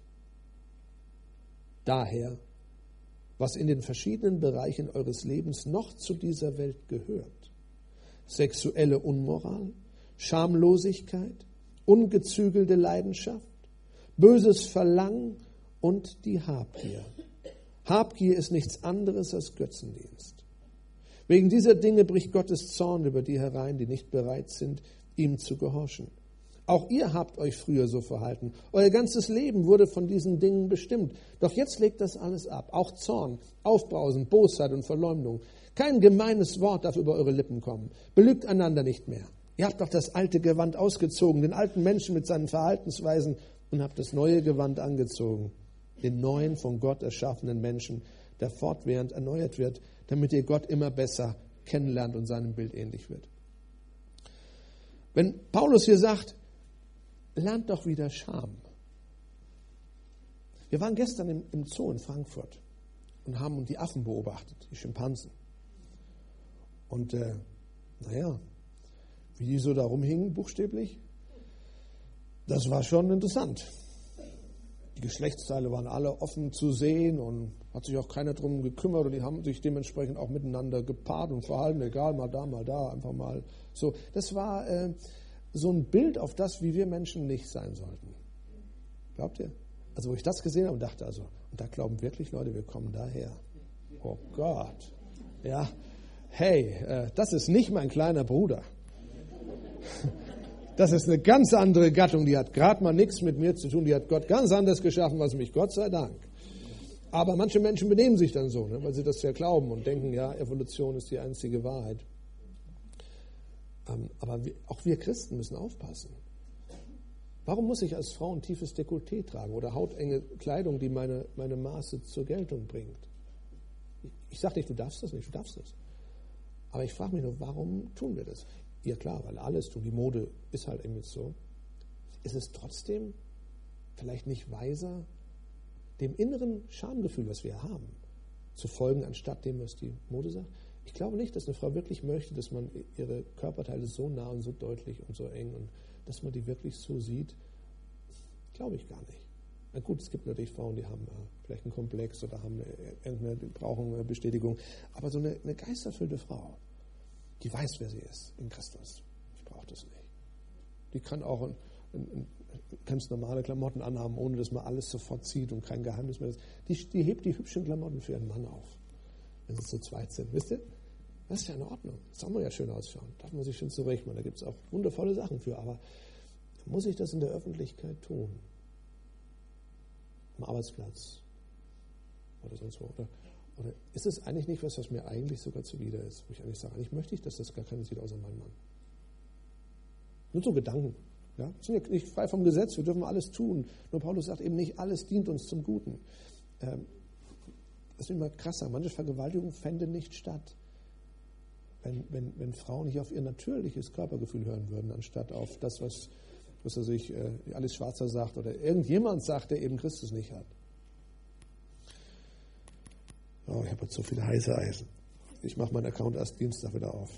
Speaker 1: Daher, was in den verschiedenen Bereichen eures Lebens noch zu dieser Welt gehört. Sexuelle Unmoral, Schamlosigkeit, ungezügelte Leidenschaft, böses Verlangen und die Habgier. Habgier ist nichts anderes als Götzendienst. Wegen dieser Dinge bricht Gottes Zorn über die herein, die nicht bereit sind, ihm zu gehorchen. Auch ihr habt euch früher so verhalten. Euer ganzes Leben wurde von diesen Dingen bestimmt. Doch jetzt legt das alles ab. Auch Zorn, Aufbrausen, Bosheit und Verleumdung. Kein gemeines Wort darf über eure Lippen kommen. Belügt einander nicht mehr. Ihr habt doch das alte Gewand ausgezogen, den alten Menschen mit seinen Verhaltensweisen, und habt das neue Gewand angezogen, den neuen, von Gott erschaffenen Menschen, der fortwährend erneuert wird, damit ihr Gott immer besser kennenlernt und seinem Bild ähnlich wird. Wenn Paulus hier sagt, lernt doch wieder Scham. Wir waren gestern im, im Zoo in Frankfurt und haben die Affen beobachtet, die Schimpansen. Und äh, naja, wie die so da rumhingen, buchstäblich, das war schon interessant. Die Geschlechtsteile waren alle offen zu sehen und hat sich auch keiner drum gekümmert und die haben sich dementsprechend auch miteinander gepaart und verhalten, egal, mal da, mal da, einfach mal so. Das war äh, so ein Bild auf das, wie wir Menschen nicht sein sollten. Glaubt ihr? Also wo ich das gesehen habe und dachte, also, und da glauben wirklich Leute, wir kommen daher. Oh Gott. Ja, hey, äh, das ist nicht mein kleiner Bruder. Das ist eine ganz andere Gattung, die hat gerade mal nichts mit mir zu tun, die hat Gott ganz anders geschaffen als mich, Gott sei Dank. Aber manche Menschen benehmen sich dann so, ne, weil sie das ja glauben und denken, ja, Evolution ist die einzige Wahrheit. Ähm, aber wir, auch wir Christen müssen aufpassen. Warum muss ich als Frau ein tiefes Dekolleté tragen oder hautenge Kleidung, die meine, meine Maße zur Geltung bringt? Ich, ich sage nicht, du darfst das nicht, du darfst das. Aber ich frage mich nur, warum tun wir das? Ja klar, weil alles tun, die Mode ist halt irgendwie so. Ist es trotzdem vielleicht nicht weiser, dem inneren Schamgefühl, was wir haben, zu folgen, anstatt dem, was die Mode sagt? Ich glaube nicht, dass eine Frau wirklich möchte, dass man ihre Körperteile so nah und so deutlich und so eng und dass man die wirklich so sieht. Glaube ich gar nicht. Na gut, es gibt natürlich Frauen, die haben äh, vielleicht einen Komplex oder haben eine, eine, die brauchen eine Bestätigung. Aber so eine, eine geisterfüllte Frau, die weiß, wer sie ist in Christus. Ich brauche das nicht. Die kann auch ein, ein, Du kannst normale Klamotten anhaben, ohne dass man alles sofort sieht und kein Geheimnis mehr ist. Die, die hebt die hübschen Klamotten für ihren Mann auf, wenn sie zu zweit sind. Wisst ihr? Das ist ja in Ordnung. Das soll man ja schön ausschauen. Darf man sich schön zurechtmachen. Da gibt es auch wundervolle Sachen für. Aber muss ich das in der Öffentlichkeit tun? Am Arbeitsplatz? Oder sonst wo? Oder, oder ist es eigentlich nicht was, was mir eigentlich sogar zuwider ist? Wo ich eigentlich sage, eigentlich möchte ich, dass das gar keiner sieht, außer mein Mann. Nur so Gedanken. Ja? Wir sind ja nicht frei vom Gesetz, wir dürfen alles tun. Nur Paulus sagt eben nicht, alles dient uns zum Guten. Ähm, das ist immer krasser. Manche Vergewaltigungen fänden nicht statt, wenn, wenn, wenn Frauen nicht auf ihr natürliches Körpergefühl hören würden, anstatt auf das, was, was er sich äh, alles Schwarzer sagt oder irgendjemand sagt, der eben Christus nicht hat. Oh, ich habe jetzt so viele heiße Eisen. Ich mache meinen Account erst Dienstag wieder auf.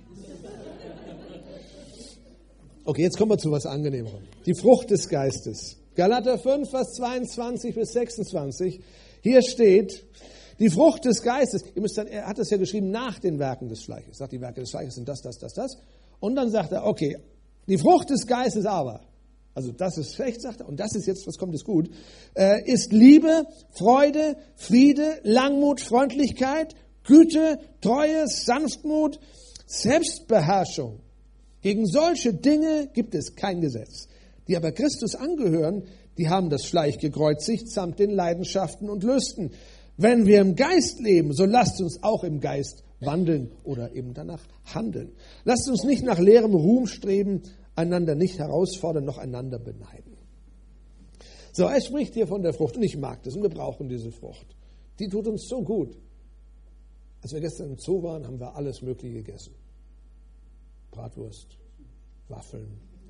Speaker 1: Okay, jetzt kommen wir zu was Angenehmerem. Die Frucht des Geistes. Galater fünf, Vers zweiundzwanzig bis sechsundzwanzig. Hier steht, die Frucht des Geistes. Ihr müsst dann, er hat das ja geschrieben nach den Werken des Fleisches. Er sagt, die Werke des Fleisches sind das, das, das, das. Und dann sagt er, okay, die Frucht des Geistes aber, also das ist schlecht, sagt er, und das ist jetzt, was kommt, ist gut, äh, ist Liebe, Freude, Friede, Langmut, Freundlichkeit, Güte, Treue, Sanftmut, Selbstbeherrschung. Gegen solche Dinge gibt es kein Gesetz. Die aber Christus angehören, die haben das Fleisch gekreuzigt samt den Leidenschaften und Lüsten. Wenn wir im Geist leben, so lasst uns auch im Geist wandeln oder eben danach handeln. Lasst uns nicht nach leerem Ruhm streben, einander nicht herausfordern, noch einander beneiden. So, er spricht hier von der Frucht und ich mag das und wir brauchen diese Frucht. Die tut uns so gut. Als wir gestern im Zoo waren, haben wir alles Mögliche gegessen. Bratwurst, Waffeln.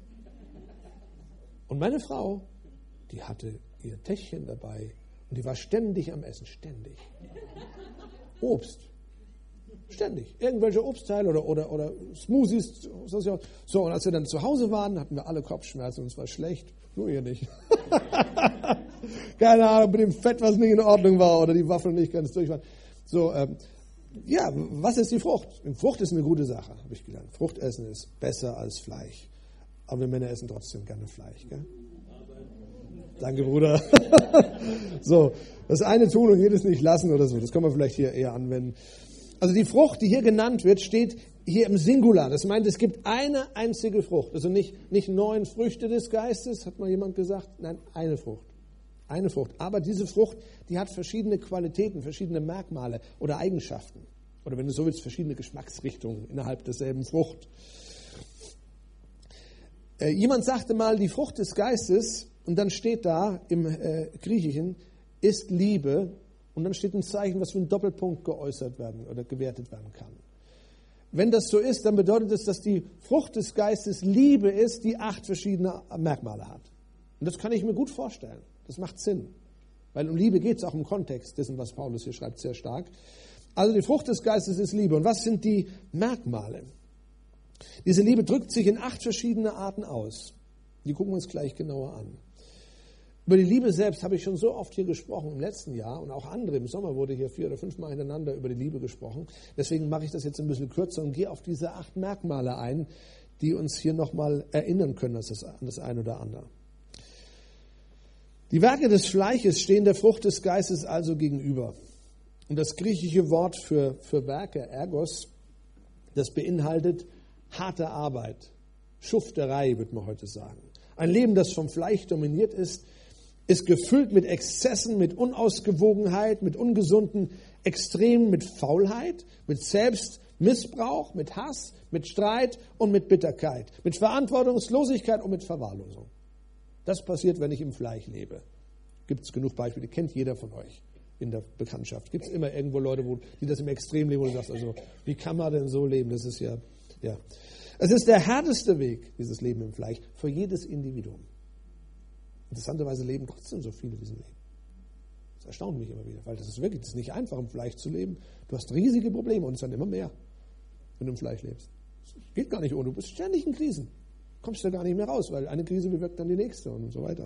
Speaker 1: Und meine Frau, die hatte ihr Täschchen dabei und die war ständig am Essen, ständig. Obst, ständig. Irgendwelche Obstteile oder, oder, oder Smoothies. So, und als wir dann zu Hause waren, hatten wir alle Kopfschmerzen und es war schlecht, nur ihr nicht. Keine Ahnung, mit dem Fett, was nicht in Ordnung war oder die Waffeln nicht ganz durch waren. So, ähm, ja, was ist die Frucht? Frucht ist eine gute Sache, habe ich gelernt. Fruchtessen ist besser als Fleisch. Aber wir Männer essen trotzdem gerne Fleisch, gell? Danke, Bruder. So, das eine tun und jedes nicht lassen oder so. Das kann man vielleicht hier eher anwenden. Also die Frucht, die hier genannt wird, steht hier im Singular. Das meint, es gibt eine einzige Frucht. Also nicht, nicht neun Früchte des Geistes, hat mal jemand gesagt. Nein, eine Frucht. Eine Frucht. Aber diese Frucht, die hat verschiedene Qualitäten, verschiedene Merkmale oder Eigenschaften. Oder wenn du so willst, verschiedene Geschmacksrichtungen innerhalb derselben Frucht. Äh, jemand sagte mal, die Frucht des Geistes, und dann steht da im äh, Griechischen, ist Liebe. Und dann steht ein Zeichen, was für ein Doppelpunkt geäußert werden oder gewertet werden kann. Wenn das so ist, dann bedeutet es, dass die Frucht des Geistes Liebe ist, die acht verschiedene Merkmale hat. Und das kann ich mir gut vorstellen. Das macht Sinn. Weil um Liebe geht es auch im Kontext dessen, was Paulus hier schreibt, sehr stark. Also die Frucht des Geistes ist Liebe. Und was sind die Merkmale? Diese Liebe drückt sich in acht verschiedene Arten aus. Die gucken wir uns gleich genauer an. Über die Liebe selbst habe ich schon so oft hier gesprochen im letzten Jahr und auch andere. Im Sommer wurde hier vier oder fünf Mal hintereinander über die Liebe gesprochen. Deswegen mache ich das jetzt ein bisschen kürzer und gehe auf diese acht Merkmale ein, die uns hier nochmal erinnern können an das, an das eine oder andere. Die Werke des Fleisches stehen der Frucht des Geistes also gegenüber. Und das griechische Wort für, für Werke, Ergos, das beinhaltet harte Arbeit, Schufterei, würde man heute sagen. Ein Leben, das vom Fleisch dominiert ist, ist gefüllt mit Exzessen, mit Unausgewogenheit, mit ungesunden Extremen, mit Faulheit, mit Selbstmissbrauch, mit Hass, mit Streit und mit Bitterkeit, mit Verantwortungslosigkeit und mit Verwahrlosung. Das passiert, wenn ich im Fleisch lebe. Gibt es genug Beispiele, kennt jeder von euch in der Bekanntschaft. Gibt es immer irgendwo Leute, wo, die das im Extrem leben, wo du sagst, also, wie kann man denn so leben? Das ist ja, ja. Es ist der härteste Weg, dieses Leben im Fleisch, für jedes Individuum. Interessanterweise leben trotzdem so viele diesen Leben. Das erstaunt mich immer wieder, weil das ist wirklich, das ist nicht einfach, im Fleisch zu leben. Du hast riesige Probleme und es werden immer mehr, wenn du im Fleisch lebst. Das geht gar nicht ohne, du bist ständig in Krisen. Kommst du da gar nicht mehr raus, weil eine Krise bewirkt dann die nächste und so weiter.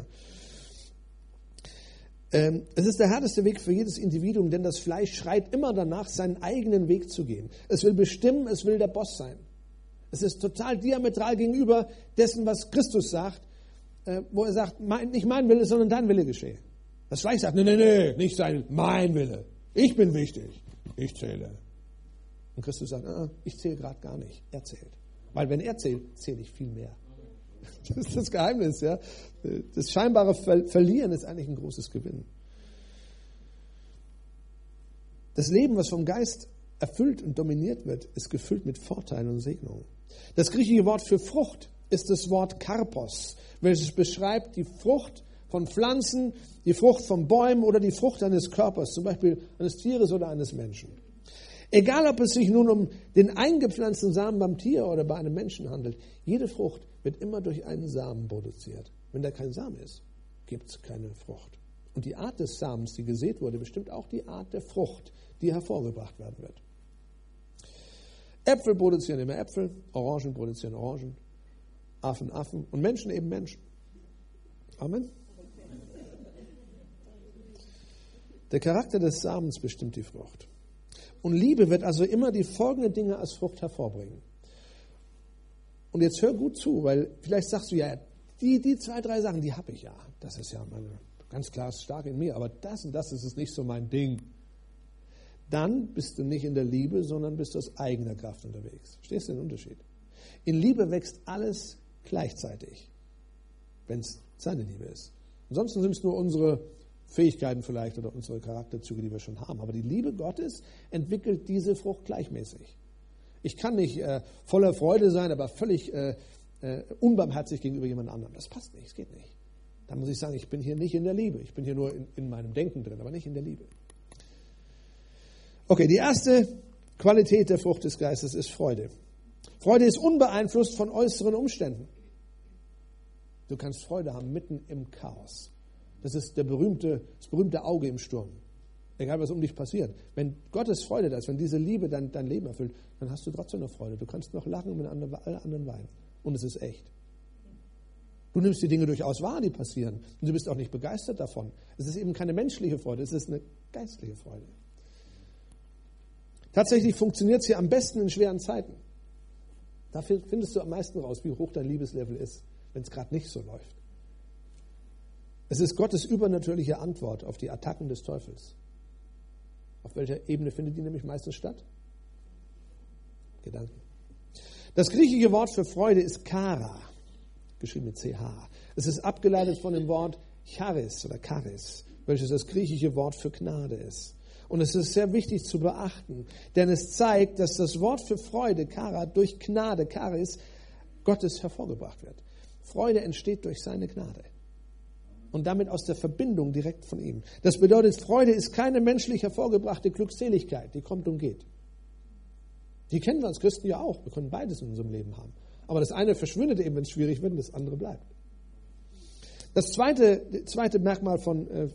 Speaker 1: Ähm, es ist der härteste Weg für jedes Individuum, denn das Fleisch schreit immer danach, seinen eigenen Weg zu gehen. Es will bestimmen, es will der Boss sein. Es ist total diametral gegenüber dessen, was Christus sagt. äh, wo er sagt, mein, nicht mein Wille, sondern dein Wille geschehe. Das Fleisch sagt, nee, nee, nee, nicht sein, mein Wille. Ich bin wichtig, ich zähle. Und Christus sagt, ah, ich zähle gerade gar nicht, er zählt. Weil wenn er zählt, zähle ich viel mehr. Das ist das Geheimnis. Ja? Das scheinbare Ver- Verlieren ist eigentlich ein großes Gewinn. Das Leben, was vom Geist erfüllt und dominiert wird, ist gefüllt mit Vorteilen und Segnungen. Das griechische Wort für Frucht ist das Wort Karpos, welches beschreibt die Frucht von Pflanzen, die Frucht von Bäumen oder die Frucht eines Körpers, zum Beispiel eines Tieres oder eines Menschen. Egal, ob es sich nun um den eingepflanzten Samen beim Tier oder bei einem Menschen handelt, jede Frucht wird immer durch einen Samen produziert. Wenn da kein Samen ist, gibt es keine Frucht. Und die Art des Samens, die gesät wurde, bestimmt auch die Art der Frucht, die hervorgebracht werden wird. Äpfel produzieren immer Äpfel, Orangen produzieren Orangen, Affen Affen und Menschen eben Menschen. Amen. Der Charakter des Samens bestimmt die Frucht. Und Liebe wird also immer die folgenden Dinge als Frucht hervorbringen. Und jetzt hör gut zu, weil vielleicht sagst du ja, die, die zwei, drei Sachen, die habe ich ja. Das ist ja meine, ganz klar stark in mir, aber das und das ist es nicht so mein Ding. Dann bist du nicht in der Liebe, sondern bist aus eigener Kraft unterwegs. Verstehst du den Unterschied? In Liebe wächst alles gleichzeitig, wenn es seine Liebe ist. Ansonsten sind es nur unsere Fähigkeiten vielleicht oder unsere Charakterzüge, die wir schon haben. Aber die Liebe Gottes entwickelt diese Frucht gleichmäßig. Ich kann nicht äh, voller Freude sein, aber völlig äh, äh, unbarmherzig gegenüber jemand anderem. Das passt nicht, es geht nicht. Da muss ich sagen, ich bin hier nicht in der Liebe. Ich bin hier nur in, in meinem Denken drin, aber nicht in der Liebe. Okay, die erste Qualität der Frucht des Geistes ist Freude. Freude ist unbeeinflusst von äußeren Umständen. Du kannst Freude haben mitten im Chaos. Das ist der berühmte, das berühmte Auge im Sturm. Egal, was um dich passiert. Wenn Gottes Freude da ist, wenn diese Liebe dein, dein Leben erfüllt, dann hast du trotzdem noch Freude. Du kannst noch lachen und mit alle anderen weinen. Und es ist echt. Du nimmst die Dinge durchaus wahr, die passieren. Und du bist auch nicht begeistert davon. Es ist eben keine menschliche Freude, es ist eine geistliche Freude. Tatsächlich funktioniert es hier am besten in schweren Zeiten. Da findest du am meisten raus, wie hoch dein Liebeslevel ist, wenn es gerade nicht so läuft. Es ist Gottes übernatürliche Antwort auf die Attacken des Teufels. Auf welcher Ebene findet die nämlich meistens statt? Gedanken. Das griechische Wort für Freude ist Chara, geschrieben mit C H. Es ist abgeleitet von dem Wort Charis oder Charis, welches das griechische Wort für Gnade ist. Und es ist sehr wichtig zu beachten, denn es zeigt, dass das Wort für Freude, Chara, durch Gnade, Charis, Gottes hervorgebracht wird. Freude entsteht durch seine Gnade. Und damit aus der Verbindung direkt von ihm. Das bedeutet, Freude ist keine menschlich hervorgebrachte Glückseligkeit, die kommt und geht. Die kennen wir als Christen ja auch. Wir können beides in unserem Leben haben. Aber das eine verschwindet eben, wenn es schwierig wird, und das andere bleibt. Das zweite, zweite Merkmal von, äh,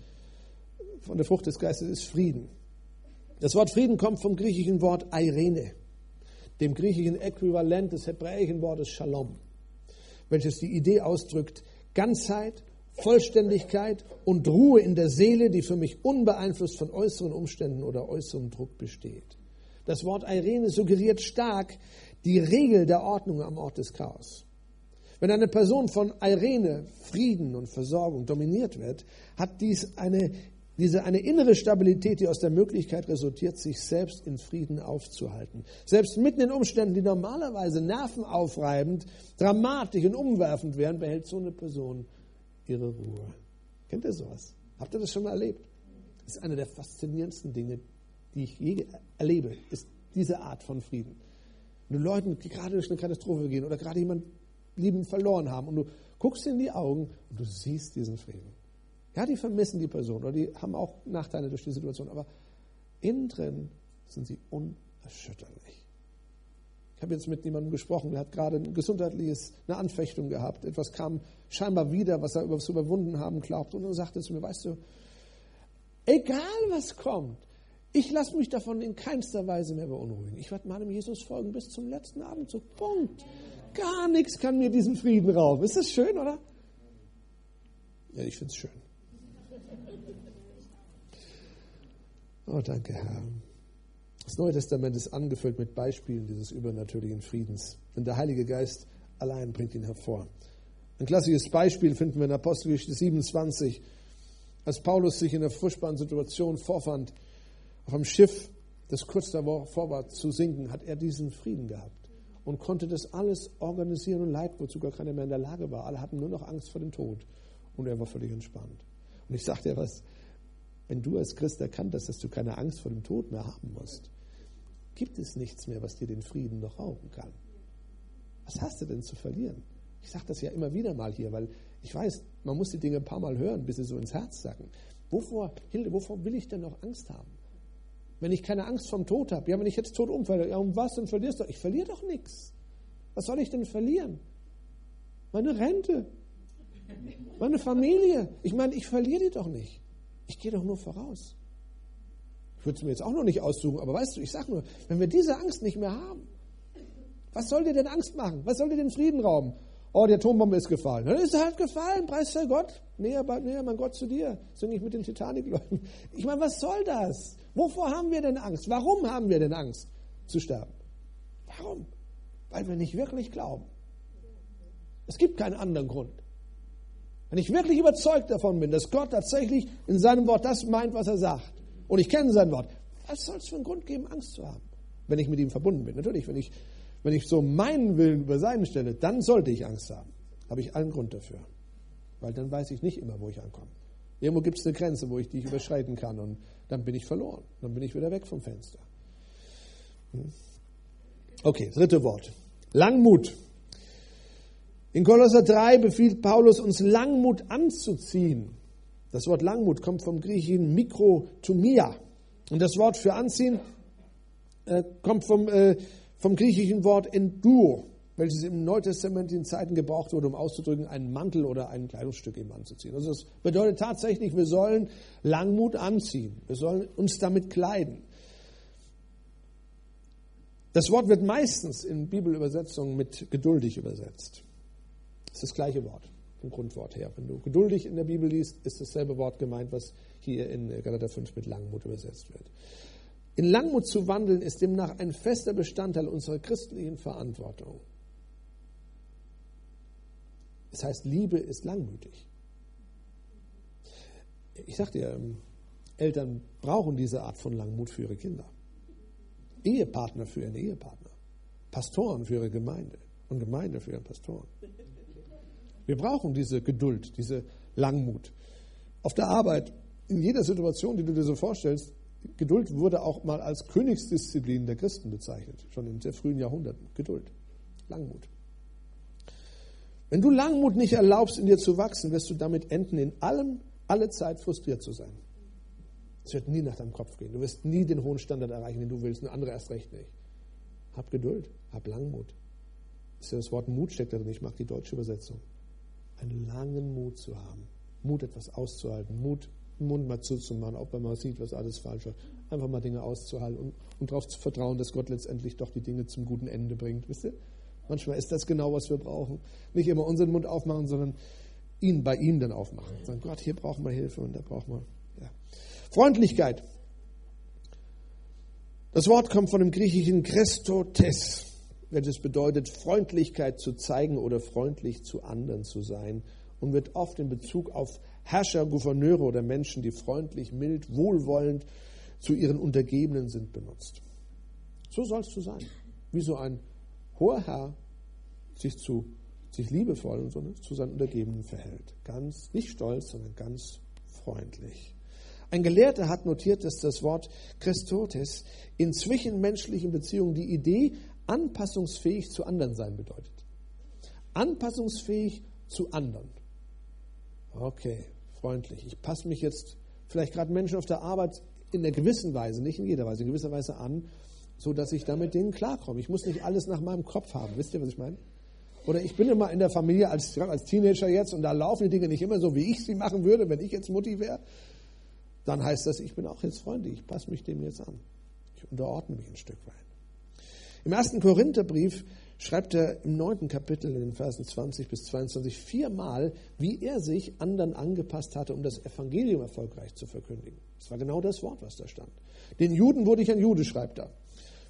Speaker 1: von der Frucht des Geistes ist Frieden. Das Wort Frieden kommt vom griechischen Wort Eirene, dem griechischen Äquivalent des hebräischen Wortes Shalom, welches die Idee ausdrückt, Ganzheit, Vollständigkeit und Ruhe in der Seele, die für mich unbeeinflusst von äußeren Umständen oder äußerem Druck besteht. Das Wort Eirene suggeriert stark die Regel der Ordnung am Ort des Chaos. Wenn eine Person von Eirene, Frieden und Versorgung dominiert wird, hat dies eine, diese eine innere Stabilität, die aus der Möglichkeit resultiert, sich selbst in Frieden aufzuhalten. Selbst mitten in Umständen, die normalerweise nervenaufreibend, dramatisch und umwerfend wären, behält so eine Person ihre Ruhe. Kennt ihr sowas? Habt ihr das schon mal erlebt? Das ist eine der faszinierendsten Dinge, die ich je erlebe, ist diese Art von Frieden. Wenn du Leuten, die gerade durch eine Katastrophe gehen oder gerade jemanden Lieben verloren haben und du guckst in die Augen und du siehst diesen Frieden. Ja, die vermissen die Person oder die haben auch Nachteile durch die Situation, aber innen drin sind sie unerschütterlich. Ich habe jetzt mit jemandem gesprochen, der hat gerade ein gesundheitliches, eine Anfechtung gehabt. Etwas kam scheinbar wieder, was er zu überwunden haben glaubt. Und er sagte zu mir, weißt du, egal was kommt, ich lasse mich davon in keinster Weise mehr beunruhigen. Ich werde meinem Jesus folgen bis zum letzten Abendzug. Punkt. Gar nichts kann mir diesen Frieden rauben. Ist das schön, oder? Ja, ich finde es schön. Oh, danke, Herr. Das Neue Testament ist angefüllt mit Beispielen dieses übernatürlichen Friedens. Denn der Heilige Geist allein bringt ihn hervor. Ein klassisches Beispiel finden wir in Apostelgeschichte siebenundzwanzig, als Paulus sich in einer furchtbaren Situation vorfand, auf einem Schiff, das kurz davor war zu sinken, hat er diesen Frieden gehabt und konnte das alles organisieren und leiten, wozu gar keiner mehr in der Lage war. Alle hatten nur noch Angst vor dem Tod und er war völlig entspannt. Und ich sage dir was, wenn du als Christ erkannt hast, dass du keine Angst vor dem Tod mehr haben musst, gibt es nichts mehr, was dir den Frieden noch rauben kann. Was hast du denn zu verlieren? Ich sage das ja immer wieder mal hier, weil ich weiß, man muss die Dinge ein paar Mal hören, bis sie so ins Herz sacken. Wovor, Hilde, wovor will ich denn noch Angst haben? Wenn ich keine Angst vom Tod habe, ja, wenn ich jetzt tot umfalle, ja, um was, dann verlierst du? Ich verliere doch nichts. Was soll ich denn verlieren? Meine Rente, meine Familie. Ich meine, ich verliere die doch nicht. Ich gehe doch nur voraus. Ich würde es mir jetzt auch noch nicht aussuchen, aber weißt du, ich sage nur, wenn wir diese Angst nicht mehr haben, was soll dir denn Angst machen? Was soll dir den Frieden rauben? Oh, die Atombombe ist gefallen. Dann ist sie halt gefallen, preis sei Gott. Näher, näher, mein Gott, zu dir. Singe ich mit den Titanic-Leuten. Ich meine, was soll das? Wovor haben wir denn Angst? Warum haben wir denn Angst zu sterben? Warum? Weil wir nicht wirklich glauben. Es gibt keinen anderen Grund. Wenn ich wirklich überzeugt davon bin, dass Gott tatsächlich in seinem Wort das meint, was er sagt, und ich kenne sein Wort, was soll es für einen Grund geben, Angst zu haben, wenn ich mit ihm verbunden bin? Natürlich, wenn ich Wenn ich so meinen Willen über seinen stelle, dann sollte ich Angst haben. Habe ich allen Grund dafür. Weil dann weiß ich nicht immer, wo ich ankomme. Irgendwo gibt es eine Grenze, wo ich die überschreiten kann und dann bin ich verloren. Dann bin ich wieder weg vom Fenster. Okay, dritte Wort. Langmut. In Kolosser drei befiehlt Paulus uns Langmut anzuziehen. Das Wort Langmut kommt vom griechischen Mikrotomia. Und das Wort für anziehen äh, kommt vom äh, vom griechischen Wort Enduo, welches im neutestamentlichen Zeiten gebraucht wurde, um auszudrücken, einen Mantel oder ein Kleidungsstück eben anzuziehen. Also das bedeutet tatsächlich, wir sollen Langmut anziehen. Wir sollen uns damit kleiden. Das Wort wird meistens in Bibelübersetzungen mit geduldig übersetzt. Das ist das gleiche Wort, vom Grundwort her. Wenn du geduldig in der Bibel liest, ist dasselbe Wort gemeint, was hier in Galater fünf mit Langmut übersetzt wird. In Langmut zu wandeln, ist demnach ein fester Bestandteil unserer christlichen Verantwortung. Das heißt, Liebe ist langmütig. Ich sage dir, Eltern brauchen diese Art von Langmut für ihre Kinder. Ehepartner für ihren Ehepartner. Pastoren für ihre Gemeinde. Und Gemeinde für ihren Pastoren. Wir brauchen diese Geduld, diese Langmut. Auf der Arbeit, in jeder Situation, die du dir so vorstellst, Geduld wurde auch mal als Königsdisziplin der Christen bezeichnet, schon in sehr frühen Jahrhunderten. Geduld, Langmut. Wenn du Langmut nicht erlaubst, in dir zu wachsen, wirst du damit enden, in allem, alle Zeit frustriert zu sein. Es wird nie nach deinem Kopf gehen. Du wirst nie den hohen Standard erreichen, den du willst, und andere erst recht nicht. Hab Geduld, hab Langmut. Das ist ja das Wort Mut steckt da drin, ich mag die deutsche Übersetzung. Einen langen Mut zu haben. Mut, etwas auszuhalten. Mut, den Mund mal zuzumachen, auch wenn man sieht, was alles falsch war. Einfach mal Dinge auszuhalten und, und darauf zu vertrauen, dass Gott letztendlich doch die Dinge zum guten Ende bringt. Wisst ihr? Manchmal ist das genau, was wir brauchen. Nicht immer unseren Mund aufmachen, sondern ihn bei ihm dann aufmachen. Sagen, Gott, hier brauchen wir Hilfe und da brauchen wir... Ja. Freundlichkeit. Das Wort kommt von dem griechischen Christotes, welches bedeutet, Freundlichkeit zu zeigen oder freundlich zu anderen zu sein, und wird oft in Bezug auf Herrscher, Gouverneure oder Menschen, die freundlich, mild, wohlwollend zu ihren Untergebenen sind, benutzt. So sollst du sein. Wie so ein hoher Herr sich, zu, sich liebevoll und so, ne, zu seinen Untergebenen verhält. Ganz, nicht stolz, sondern ganz freundlich. Ein Gelehrter hat notiert, dass das Wort Christotes in zwischenmenschlichen Beziehungen die Idee anpassungsfähig zu anderen sein bedeutet. Anpassungsfähig zu anderen. Okay, freundlich. Ich passe mich jetzt vielleicht gerade Menschen auf der Arbeit in einer gewissen Weise, nicht in jeder Weise, in gewisser Weise an, so dass ich da mit denen klarkomme. Ich muss nicht alles nach meinem Kopf haben. Wisst ihr, was ich meine? Oder ich bin immer in der Familie als, als Teenager jetzt und da laufen die Dinge nicht immer so, wie ich sie machen würde, wenn ich jetzt Mutti wäre. Dann heißt das, ich bin auch jetzt freundlich. Ich passe mich dem jetzt an. Ich unterordne mich ein Stück weit. Im ersten Korintherbrief schreibt er im neunten Kapitel in den Versen zwanzig bis zweiundzwanzig viermal, wie er sich anderen angepasst hatte, um das Evangelium erfolgreich zu verkündigen. Das war genau das Wort, was da stand. Den Juden wurde ich ein Jude, schreibt er.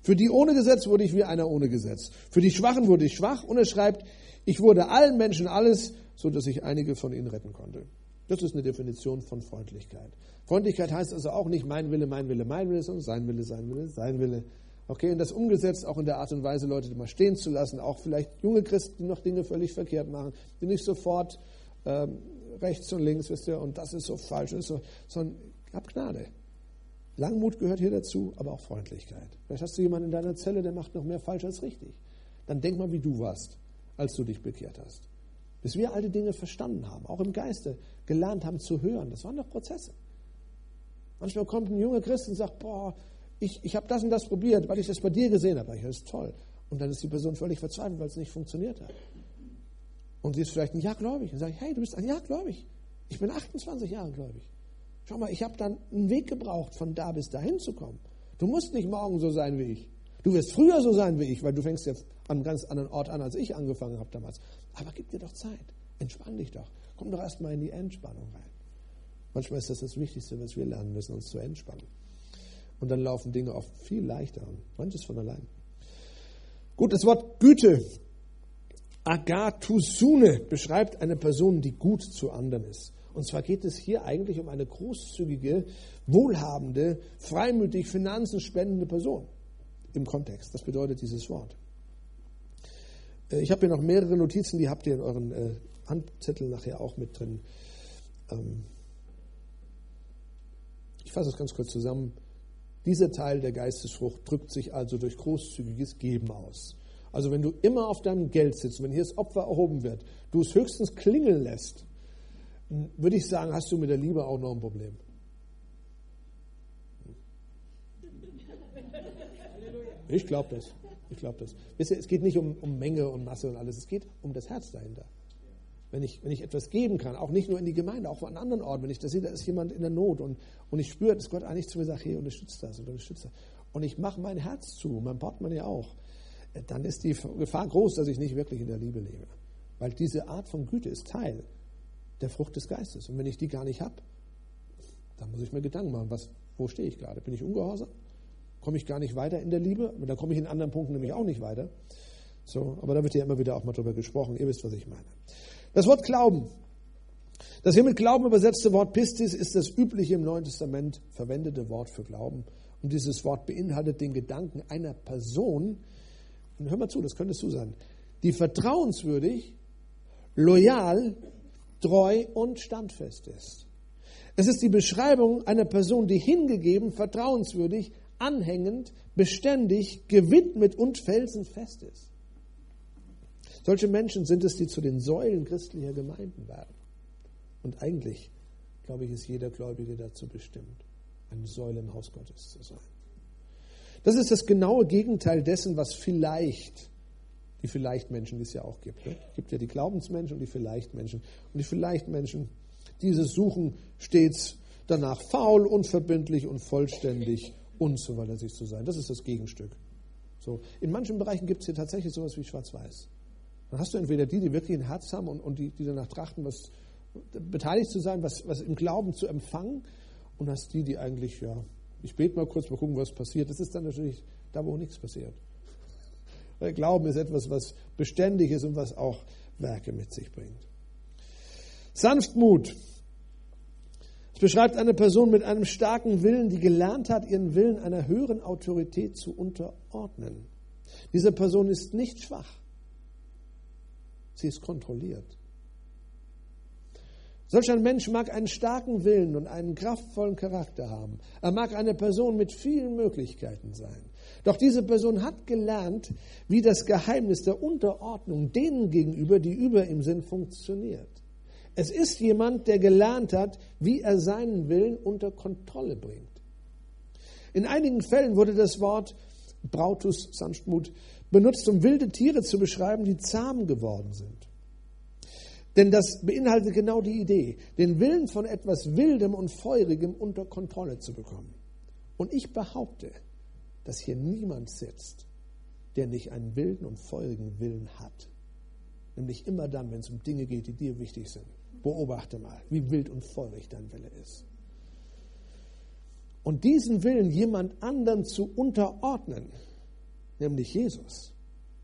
Speaker 1: Für die ohne Gesetz wurde ich wie einer ohne Gesetz. Für die Schwachen wurde ich schwach. Und er schreibt, ich wurde allen Menschen alles, so dass ich einige von ihnen retten konnte. Das ist eine Definition von Freundlichkeit. Freundlichkeit heißt also auch nicht mein Wille, mein Wille, mein Wille, sondern sein Wille, sein Wille, sein Wille. Okay, und das umgesetzt auch in der Art und Weise, Leute mal stehen zu lassen, auch vielleicht junge Christen, die noch Dinge völlig verkehrt machen, die nicht sofort ähm, rechts und links, wisst ihr, und das ist so falsch, ist so, sondern hab Gnade. Langmut gehört hier dazu, aber auch Freundlichkeit. Vielleicht hast du jemanden in deiner Zelle, der macht noch mehr falsch als richtig. Dann denk mal, wie du warst, als du dich bekehrt hast. Bis wir all die Dinge verstanden haben, auch im Geiste gelernt haben zu hören. Das waren doch Prozesse. Manchmal kommt ein junger Christ und sagt, boah, ich, ich habe das und das probiert, weil ich das bei dir gesehen habe. Das ist toll. Und dann ist die Person völlig verzweifelt, weil es nicht funktioniert hat. Und sie ist vielleicht ein Jahr gläubig. Und sage ich, hey, du bist ein Jahr gläubig. Ich bin achtundzwanzig Jahre gläubig. Schau mal, ich habe dann einen Weg gebraucht, von da bis dahin zu kommen. Du musst nicht morgen so sein wie ich. Du wirst früher so sein wie ich, weil du fängst ja an einem ganz anderen Ort an, als ich angefangen habe damals. Aber gib dir doch Zeit. Entspann dich doch. Komm doch erstmal in die Entspannung rein. Manchmal ist das das Wichtigste, was wir lernen müssen, uns zu entspannen. Und dann laufen Dinge oft viel leichter an. Manches von allein. Gut, das Wort Güte, Agathosune, beschreibt eine Person, die gut zu anderen ist. Und zwar geht es hier eigentlich um eine großzügige, wohlhabende, freimütig Finanzen spendende Person im Kontext. Das bedeutet dieses Wort. Ich habe hier noch mehrere Notizen, die habt ihr in euren äh, Handzetteln nachher auch mit drin. Ähm ich fasse es ganz kurz zusammen. Dieser Teil der Geistesfrucht drückt sich also durch großzügiges Geben aus. Also wenn du immer auf deinem Geld sitzt, wenn hier das Opfer erhoben wird, du es höchstens klingeln lässt, würde ich sagen, hast du mit der Liebe auch noch ein Problem. Ich glaube das. Ich glaube das. Wisst ihr, es geht nicht um, um Menge und Masse und alles, es geht um das Herz dahinter. Wenn ich, wenn ich etwas geben kann, auch nicht nur in die Gemeinde, auch an anderen Orten, wenn ich da sehe, da ist jemand in der Not und, und ich spüre, dass Gott eigentlich zu mir sagt, hey, unterstützt das und unterstützt das. Und ich mache mein Herz zu, mein Portemonnaie auch, dann ist die Gefahr groß, dass ich nicht wirklich in der Liebe lebe. Weil diese Art von Güte ist Teil der Frucht des Geistes. Und wenn ich die gar nicht habe, dann muss ich mir Gedanken machen, was, wo stehe ich gerade? Bin ich ungehorsam? Komme ich gar nicht weiter in der Liebe? Aber da komme ich in anderen Punkten nämlich auch nicht weiter. So, aber da wird ja immer wieder auch mal drüber gesprochen. Ihr wisst, was ich meine. Das Wort Glauben. Das hier mit Glauben übersetzte Wort Pistis ist das übliche im Neuen Testament verwendete Wort für Glauben. Und dieses Wort beinhaltet den Gedanken einer Person, und hör mal zu, das könntest du sein, die vertrauenswürdig, loyal, treu und standfest ist. Es ist die Beschreibung einer Person, die hingegeben, vertrauenswürdig, anhängend, beständig, gewidmet und felsenfest ist. Solche Menschen sind es, die zu den Säulen christlicher Gemeinden werden. Und eigentlich, glaube ich, ist jeder Gläubige dazu bestimmt, eine Säule im Haus Gottes zu sein. Das ist das genaue Gegenteil dessen, was vielleicht, die Vielleicht-Menschen, die es ja auch gibt. Ne? Es gibt ja die Glaubensmenschen und die Vielleicht-Menschen. Und die Vielleicht-Menschen, diese suchen stets danach, faul, unverbindlich und vollständig unzuverlässig zu sein. Das ist das Gegenstück. So. In manchen Bereichen gibt es hier tatsächlich sowas wie Schwarz-Weiß. Dann hast du entweder die, die wirklich ein Herz haben und, und die, die danach trachten, was beteiligt zu sein, was, was im Glauben zu empfangen, und hast die, die eigentlich, ja, ich bete mal kurz, mal gucken, was passiert. Das ist dann natürlich da, wo nichts passiert. Weil Glauben ist etwas, was beständig ist und was auch Werke mit sich bringt. Sanftmut. Es beschreibt eine Person mit einem starken Willen, die gelernt hat, ihren Willen einer höheren Autorität zu unterordnen. Diese Person ist nicht schwach. Sie ist kontrolliert. Solch ein Mensch mag einen starken Willen und einen kraftvollen Charakter haben. Er mag eine Person mit vielen Möglichkeiten sein. Doch diese Person hat gelernt, wie das Geheimnis der Unterordnung denen gegenüber, die über ihm sind, funktioniert. Es ist jemand, der gelernt hat, wie er seinen Willen unter Kontrolle bringt. In einigen Fällen wurde das Wort Brautus, Sanftmut, benutzt, um wilde Tiere zu beschreiben, die zahm geworden sind. Denn das beinhaltet genau die Idee, den Willen von etwas Wildem und Feurigem unter Kontrolle zu bekommen. Und ich behaupte, dass hier niemand sitzt, der nicht einen wilden und feurigen Willen hat. Nämlich immer dann, wenn es um Dinge geht, die dir wichtig sind. Beobachte mal, wie wild und feurig dein Wille ist. Und diesen Willen jemand anderen zu unterordnen, nämlich Jesus,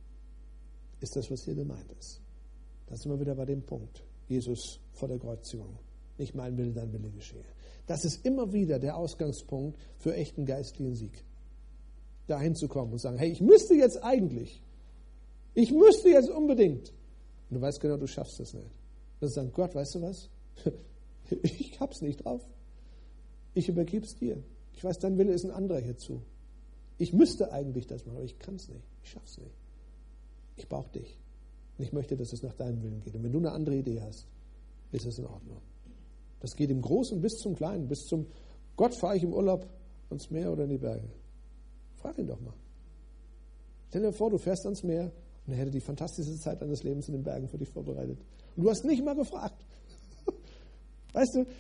Speaker 1: ist das, was hier gemeint ist. Da sind wir wieder bei dem Punkt. Jesus vor der Kreuzigung. Nicht mein Wille, dein Wille geschehe. Das ist immer wieder der Ausgangspunkt für echten geistlichen Sieg. Dahin zu kommen und sagen, hey, ich müsste jetzt eigentlich, ich müsste jetzt unbedingt. Und du weißt genau, du schaffst das nicht. Dann sagen, Gott, weißt du was? Ich hab's nicht drauf. Ich übergib's dir. Ich weiß, dein Wille ist ein anderer hierzu. Ich müsste eigentlich das machen, aber ich kann's nicht. Ich schaff's nicht. Ich brauche dich. Und ich möchte, dass es nach deinem Willen geht. Und wenn du eine andere Idee hast, ist es in Ordnung. Das geht im Großen bis zum Kleinen, bis zum Gott, fahre ich im Urlaub ans Meer oder in die Berge. Frag ihn doch mal. Stell dir vor, du fährst ans Meer und er hätte die fantastische Zeit deines Lebens in den Bergen für dich vorbereitet. Und du hast nicht mal gefragt. Weißt du,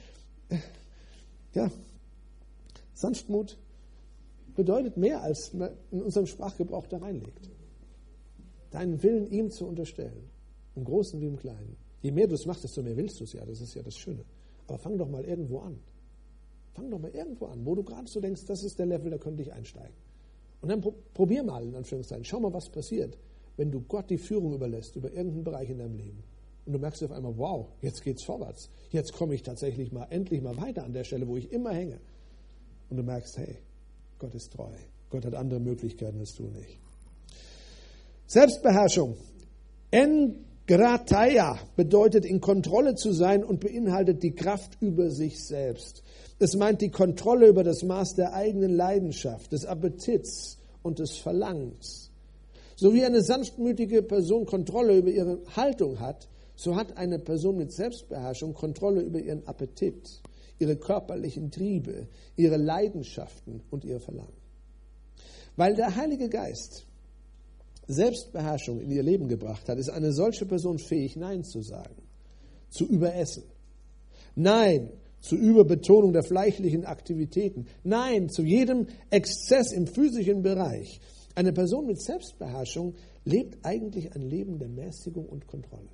Speaker 1: ja, Sanftmut bedeutet mehr, als man in unserem Sprachgebrauch da reinlegt. Deinen Willen ihm zu unterstellen, im Großen wie im Kleinen. Je mehr du es machst, desto mehr willst du es ja, das ist ja das Schöne. Aber fang doch mal irgendwo an. Fang doch mal irgendwo an, wo du gerade so denkst, das ist der Level, da könnte ich einsteigen. Und dann probier mal, in Anführungszeichen, schau mal, was passiert, wenn du Gott die Führung überlässt über irgendeinen Bereich in deinem Leben. Und du merkst auf einmal, wow, jetzt geht's vorwärts. Jetzt komme ich tatsächlich mal, endlich mal weiter an der Stelle, wo ich immer hänge. Und du merkst, hey, Gott ist treu. Gott hat andere Möglichkeiten als du nicht. Selbstbeherrschung. Engrataia bedeutet, in Kontrolle zu sein und beinhaltet die Kraft über sich selbst. Es meint die Kontrolle über das Maß der eigenen Leidenschaft, des Appetits und des Verlangens. So wie eine sanftmütige Person Kontrolle über ihre Haltung hat, so hat eine Person mit Selbstbeherrschung Kontrolle über ihren Appetit, ihre körperlichen Triebe, ihre Leidenschaften und ihr Verlangen. Weil der Heilige Geist Selbstbeherrschung in ihr Leben gebracht hat, ist eine solche Person fähig, Nein zu sagen, zu überessen. Nein zur Überbetonung der fleischlichen Aktivitäten. Nein zu jedem Exzess im physischen Bereich. Eine Person mit Selbstbeherrschung lebt eigentlich ein Leben der Mäßigung und Kontrolle.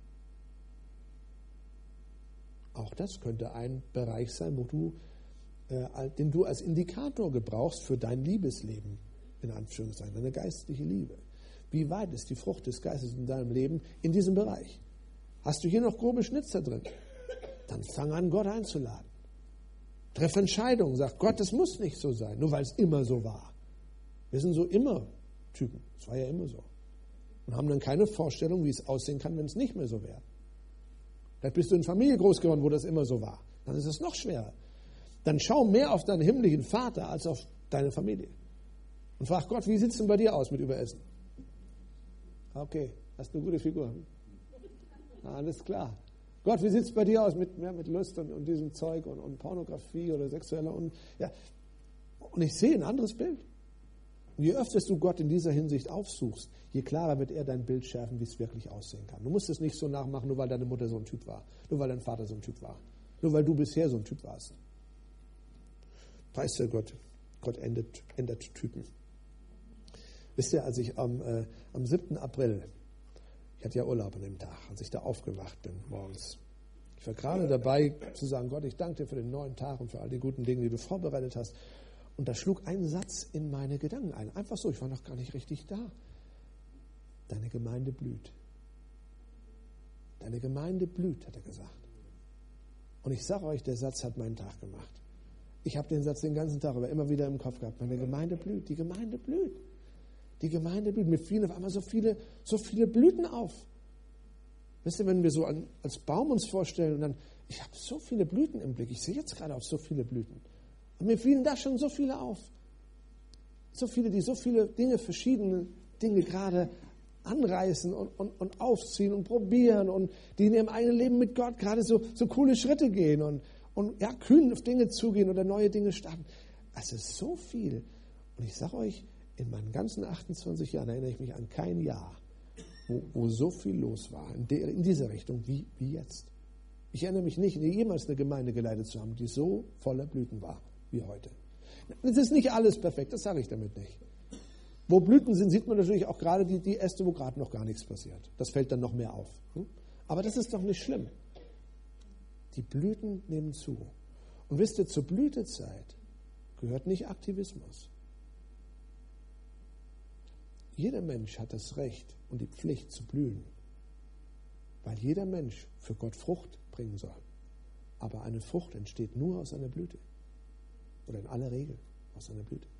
Speaker 1: Auch das könnte ein Bereich sein, wo du, äh, den du als Indikator gebrauchst für dein Liebesleben, in Anführungszeichen, deine geistliche Liebe. Wie weit ist die Frucht des Geistes in deinem Leben in diesem Bereich? Hast du hier noch grobe Schnitzer drin? Dann fang an, Gott einzuladen. Treff Entscheidungen, sag Gott, das muss nicht so sein, nur weil es immer so war. Wir sind so immer Typen, es war ja immer so. Und haben dann keine Vorstellung, wie es aussehen kann, wenn es nicht mehr so wäre. Vielleicht bist du in Familie groß geworden, wo das immer so war. Dann ist es noch schwerer. Dann schau mehr auf deinen himmlischen Vater als auf deine Familie. Und frag Gott, wie sieht es denn bei dir aus mit Überessen? Okay, hast eine gute Figur. Alles klar. Gott, wie sieht es bei dir aus mit, ja, mit Lust und, und diesem Zeug und, und Pornografie oder sexueller und ja. Und ich sehe ein anderes Bild. Und je öfter du Gott in dieser Hinsicht aufsuchst, je klarer wird er dein Bild schärfen, wie es wirklich aussehen kann. Du musst es nicht so nachmachen, nur weil deine Mutter so ein Typ war, nur weil dein Vater so ein Typ war, nur weil du bisher so ein Typ warst. Preis der Gott. Gott ändert, ändert Typen. Wisst ihr, als ich am, äh, am siebten April, ich hatte ja Urlaub an dem Tag, als ich da aufgewacht bin morgens. Ich war gerade dabei zu sagen, Gott, ich danke dir für den neuen Tag und für all die guten Dinge, die du vorbereitet hast. Und da schlug ein Satz in meine Gedanken ein. Einfach so, ich war noch gar nicht richtig da. Deine Gemeinde blüht. Deine Gemeinde blüht, hat er gesagt. Und ich sage euch, der Satz hat meinen Tag gemacht. Ich habe den Satz den ganzen Tag aber immer wieder im Kopf gehabt. Meine Gemeinde blüht, die Gemeinde blüht. Die Gemeinde blüht. Mir fielen auf einmal so viele, so viele Blüten auf. Wisst ihr, wenn wir so an, als Baum uns vorstellen und dann, ich habe so viele Blüten im Blick. Ich sehe jetzt gerade auf so viele Blüten. Und mir fielen da schon so viele auf. So viele, die so viele Dinge, verschiedene Dinge gerade anreißen und, und, und aufziehen und probieren und die in ihrem eigenen Leben mit Gott gerade so, so coole Schritte gehen und, und ja, kühn auf Dinge zugehen oder neue Dinge starten. Es ist so viel. Und ich sage euch, in meinen ganzen achtundzwanzig Jahren erinnere ich mich an kein Jahr, wo, wo so viel los war, in, der, in dieser Richtung wie, wie jetzt. Ich erinnere mich nicht, jemals eine Gemeinde geleitet zu haben, die so voller Blüten war wie heute. Es ist nicht alles perfekt, das sage ich damit nicht. Wo Blüten sind, sieht man natürlich auch gerade die, die Äste, wo gerade noch gar nichts passiert. Das fällt dann noch mehr auf. Aber das ist doch nicht schlimm. Die Blüten nehmen zu. Und wisst ihr, zur Blütezeit gehört nicht Aktivismus. Jeder Mensch hat das Recht und die Pflicht zu blühen, weil jeder Mensch für Gott Frucht bringen soll. Aber eine Frucht entsteht nur aus einer Blüte oder in aller Regel aus einer Blüte.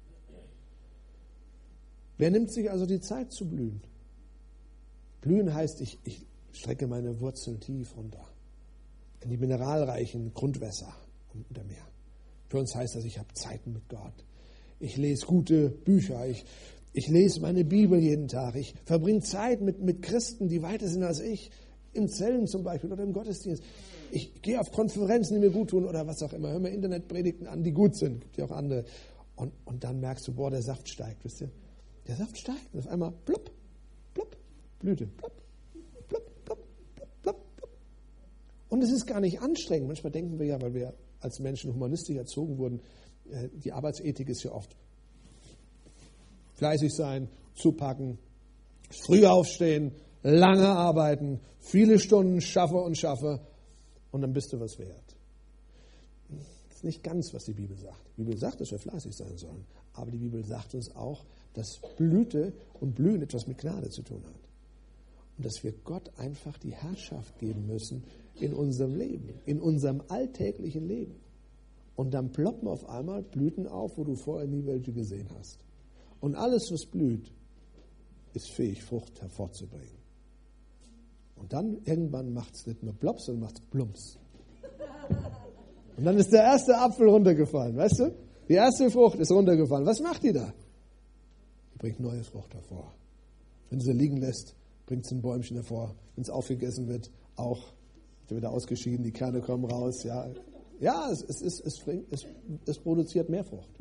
Speaker 1: Wer nimmt sich also die Zeit zu blühen? Blühen heißt, ich, ich strecke meine Wurzeln tief runter in die mineralreichen Grundwässer unter Meer. Für uns heißt das, ich habe Zeiten mit Gott. Ich lese gute Bücher. Ich, ich lese meine Bibel jeden Tag. Ich verbringe Zeit mit, mit Christen, die weiter sind als ich. In Zellen zum Beispiel oder im Gottesdienst. Ich gehe auf Konferenzen, die mir gut tun oder was auch immer. Hör mir Internetpredigten an, die gut sind. Gibt ja auch andere. Und, und dann merkst du, boah, der Saft steigt. Wisst ihr? Der Saft steigt. Und auf einmal plupp, plupp, Blüte. Plupp, plupp, plupp, plupp, plupp, plupp. Und es ist gar nicht anstrengend. Manchmal denken wir ja, weil wir als Menschen humanistisch erzogen wurden, die Arbeitsethik ist ja oft fleißig sein, zupacken, früh aufstehen, lange arbeiten, viele Stunden schaffe und schaffe und dann bist du was wert. Das ist nicht ganz, was die Bibel sagt. Die Bibel sagt, dass wir fleißig sein sollen, aber die Bibel sagt uns auch, dass Blüte und Blühen etwas mit Gnade zu tun hat. Und dass wir Gott einfach die Herrschaft geben müssen in unserem Leben, in unserem alltäglichen Leben. Und dann ploppen auf einmal Blüten auf, wo du vorher nie welche gesehen hast. Und alles, was blüht, ist fähig, Frucht hervorzubringen. Und dann irgendwann macht es nicht nur Plops, sondern macht es Plumps. Und dann ist der erste Apfel runtergefallen, weißt du? Die erste Frucht ist runtergefallen. Was macht die da? Die bringt neue Frucht hervor. Wenn sie liegen lässt, bringt sie ein Bäumchen hervor. Wenn es aufgegessen wird, auch. Wird wieder ausgeschieden, die Kerne kommen raus. Ja, ja es, es, es, es, es, es produziert mehr Frucht.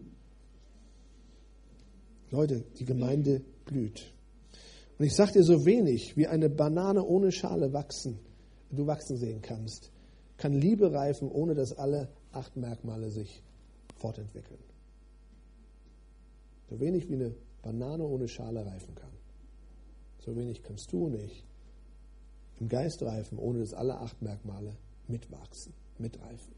Speaker 1: Leute, die Gemeinde blüht. Und ich sage dir, so wenig wie eine Banane ohne Schale wachsen, du wachsen sehen kannst, kann Liebe reifen, ohne dass alle acht Merkmale sich fortentwickeln. So wenig wie eine Banane ohne Schale reifen kann, so wenig kannst du und ich im Geist reifen, ohne dass alle acht Merkmale mitwachsen, mitreifen.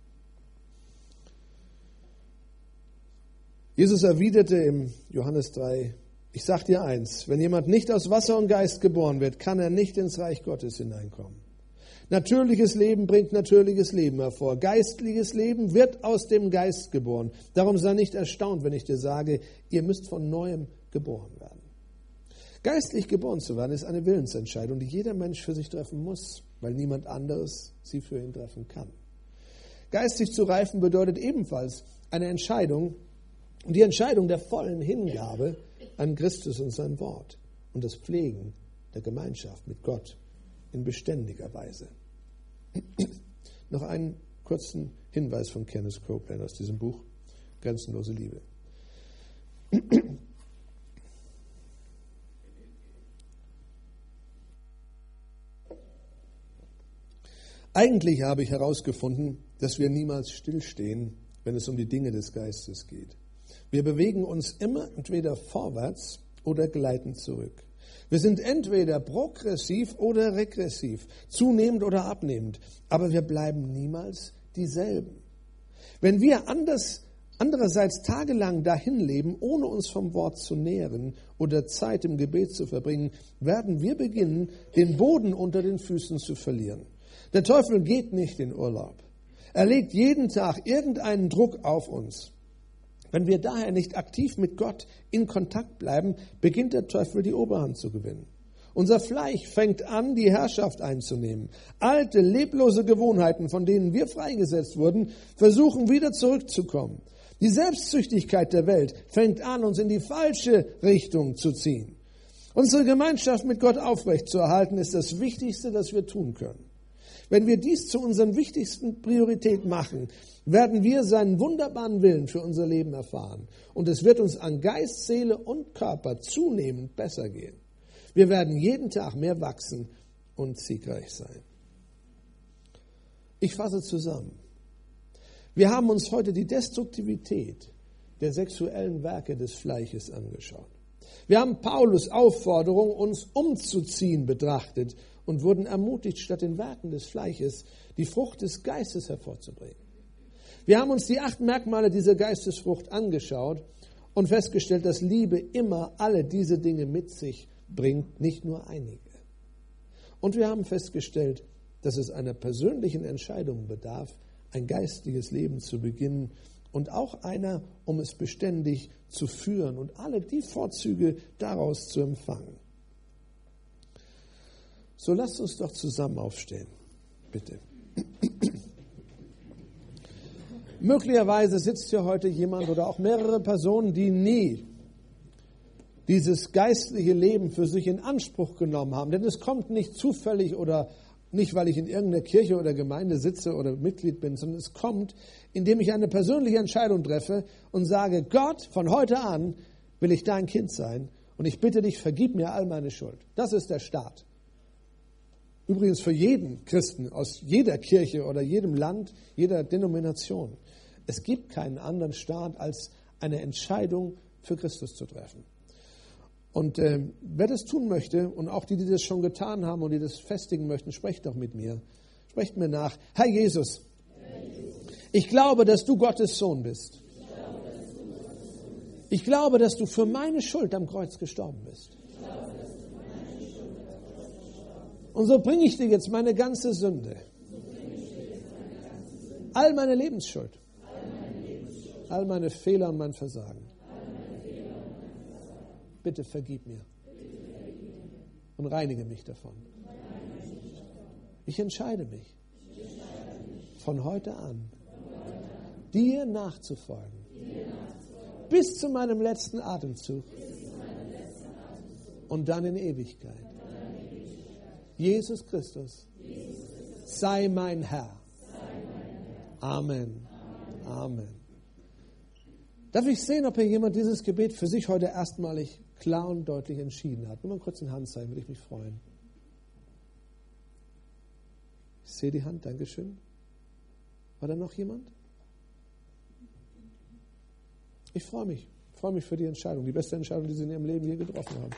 Speaker 1: Jesus erwiderte im Johannes drei, ich sage dir eins, wenn jemand nicht aus Wasser und Geist geboren wird, kann er nicht ins Reich Gottes hineinkommen. Natürliches Leben bringt natürliches Leben hervor. Geistliches Leben wird aus dem Geist geboren. Darum sei nicht erstaunt, wenn ich dir sage, ihr müsst von Neuem geboren werden. Geistlich geboren zu werden, ist eine Willensentscheidung, die jeder Mensch für sich treffen muss, weil niemand anderes sie für ihn treffen kann. Geistlich zu reifen bedeutet ebenfalls eine Entscheidung, die Entscheidung der vollen Hingabe an Christus und sein Wort und das Pflegen der Gemeinschaft mit Gott in beständiger Weise. Noch einen kurzen Hinweis von Kenneth Copeland aus diesem Buch Grenzenlose Liebe. Eigentlich habe ich herausgefunden, dass wir niemals stillstehen, wenn es um die Dinge des Geistes geht. Wir bewegen uns immer entweder vorwärts oder gleiten zurück. Wir sind entweder progressiv oder regressiv, zunehmend oder abnehmend, aber wir bleiben niemals dieselben. Wenn wir anders, andererseits tagelang dahin leben, ohne uns vom Wort zu nähren oder Zeit im Gebet zu verbringen, werden wir beginnen, den Boden unter den Füßen zu verlieren. Der Teufel geht nicht in Urlaub. Er legt jeden Tag irgendeinen Druck auf uns. Wenn wir daher nicht aktiv mit Gott in Kontakt bleiben, beginnt der Teufel die Oberhand zu gewinnen. Unser Fleisch fängt an, die Herrschaft einzunehmen. Alte, leblose Gewohnheiten, von denen wir freigesetzt wurden, versuchen wieder zurückzukommen. Die Selbstsüchtigkeit der Welt fängt an, uns in die falsche Richtung zu ziehen. Unsere Gemeinschaft mit Gott aufrechtzuerhalten, ist das Wichtigste, das wir tun können. Wenn wir dies zu unserer wichtigsten Priorität machen, werden wir seinen wunderbaren Willen für unser Leben erfahren. Und es wird uns an Geist, Seele und Körper zunehmend besser gehen. Wir werden jeden Tag mehr wachsen und siegreich sein. Ich fasse zusammen. Wir haben uns heute die Destruktivität der sexuellen Werke des Fleisches angeschaut. Wir haben Paulus' Aufforderung, uns umzuziehen, betrachtet und wurden ermutigt, statt den Werken des Fleisches die Frucht des Geistes hervorzubringen. Wir haben uns die acht Merkmale dieser Geistesfrucht angeschaut und festgestellt, dass Liebe immer alle diese Dinge mit sich bringt, nicht nur einige. Und wir haben festgestellt, dass es einer persönlichen Entscheidung bedarf, ein geistliches Leben zu beginnen und auch einer, um es beständig zu führen und alle die Vorzüge daraus zu empfangen. So lasst uns doch zusammen aufstehen, bitte. Möglicherweise sitzt hier heute jemand oder auch mehrere Personen, die nie dieses geistliche Leben für sich in Anspruch genommen haben. Denn es kommt nicht zufällig oder nicht, weil ich in irgendeiner Kirche oder Gemeinde sitze oder Mitglied bin, sondern es kommt, indem ich eine persönliche Entscheidung treffe und sage, Gott, von heute an will ich dein Kind sein und ich bitte dich, vergib mir all meine Schuld. Das ist der Start. Übrigens für jeden Christen aus jeder Kirche oder jedem Land, jeder Denomination. Es gibt keinen anderen Start, als eine Entscheidung für Christus zu treffen. Und äh, wer das tun möchte, und auch die, die das schon getan haben und die das festigen möchten, sprecht doch mit mir. Sprecht mir nach. Herr Jesus, ich glaube, dass du Gottes Sohn bist. Ich glaube, dass du für meine Schuld am Kreuz gestorben bist. Und so bringe ich dir jetzt meine ganze Sünde. All meine Lebensschuld. All meine Fehler und mein Versagen. Bitte vergib mir. Und reinige mich davon. Ich entscheide mich, von heute an, dir nachzufolgen. Bis zu meinem letzten Atemzug. Und dann in Ewigkeit. Jesus Christus, sei mein Herr. Amen. Amen. Darf ich sehen, ob hier jemand dieses Gebet für sich heute erstmalig klar und deutlich entschieden hat? Nur mal kurz ein Handzeichen, würde ich mich freuen. Ich sehe die Hand, Dankeschön. War da noch jemand? Ich freue mich. Ich freue mich für die Entscheidung, die beste Entscheidung, die Sie in Ihrem Leben je getroffen haben.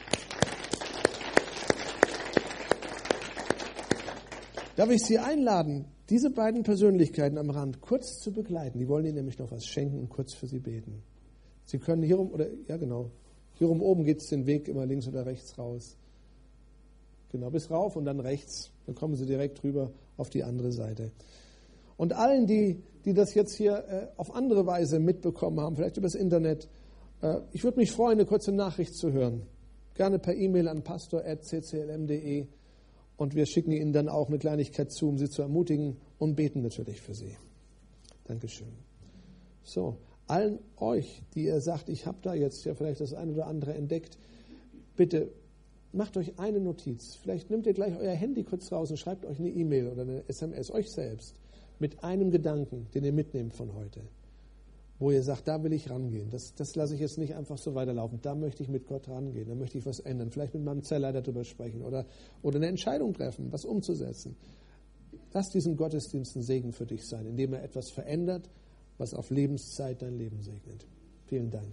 Speaker 1: Darf ich Sie einladen, diese beiden Persönlichkeiten am Rand kurz zu begleiten? Die wollen Ihnen nämlich noch was schenken und kurz für Sie beten. Sie können hierum, oder ja genau, hierum oben geht es den Weg immer links oder rechts raus. Genau, bis rauf und dann rechts. Dann kommen Sie direkt rüber auf die andere Seite. Und allen, die, die das jetzt hier äh, auf andere Weise mitbekommen haben, vielleicht übers Internet, äh, ich würde mich freuen, eine kurze Nachricht zu hören. Gerne per E-Mail an pastor at c c l m punkt d e. Und wir schicken Ihnen dann auch eine Kleinigkeit zu, um Sie zu ermutigen und beten natürlich für Sie. Dankeschön. So, allen euch, die ihr sagt, ich habe da jetzt ja vielleicht das eine oder andere entdeckt, bitte macht euch eine Notiz. Vielleicht nehmt ihr gleich euer Handy kurz raus und schreibt euch eine E-Mail oder eine S M S, euch selbst, mit einem Gedanken, den ihr mitnehmt von heute, wo ihr sagt, da will ich rangehen. Das, das lasse ich jetzt nicht einfach so weiterlaufen. Da möchte ich mit Gott rangehen. Da möchte ich was ändern. Vielleicht mit meinem Zellleiter darüber sprechen oder, oder eine Entscheidung treffen, was umzusetzen. Lass diesen Gottesdienst ein Segen für dich sein, indem er etwas verändert, was auf Lebenszeit dein Leben segnet. Vielen Dank.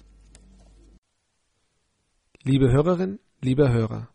Speaker 2: Liebe Hörerin, lieber Hörer,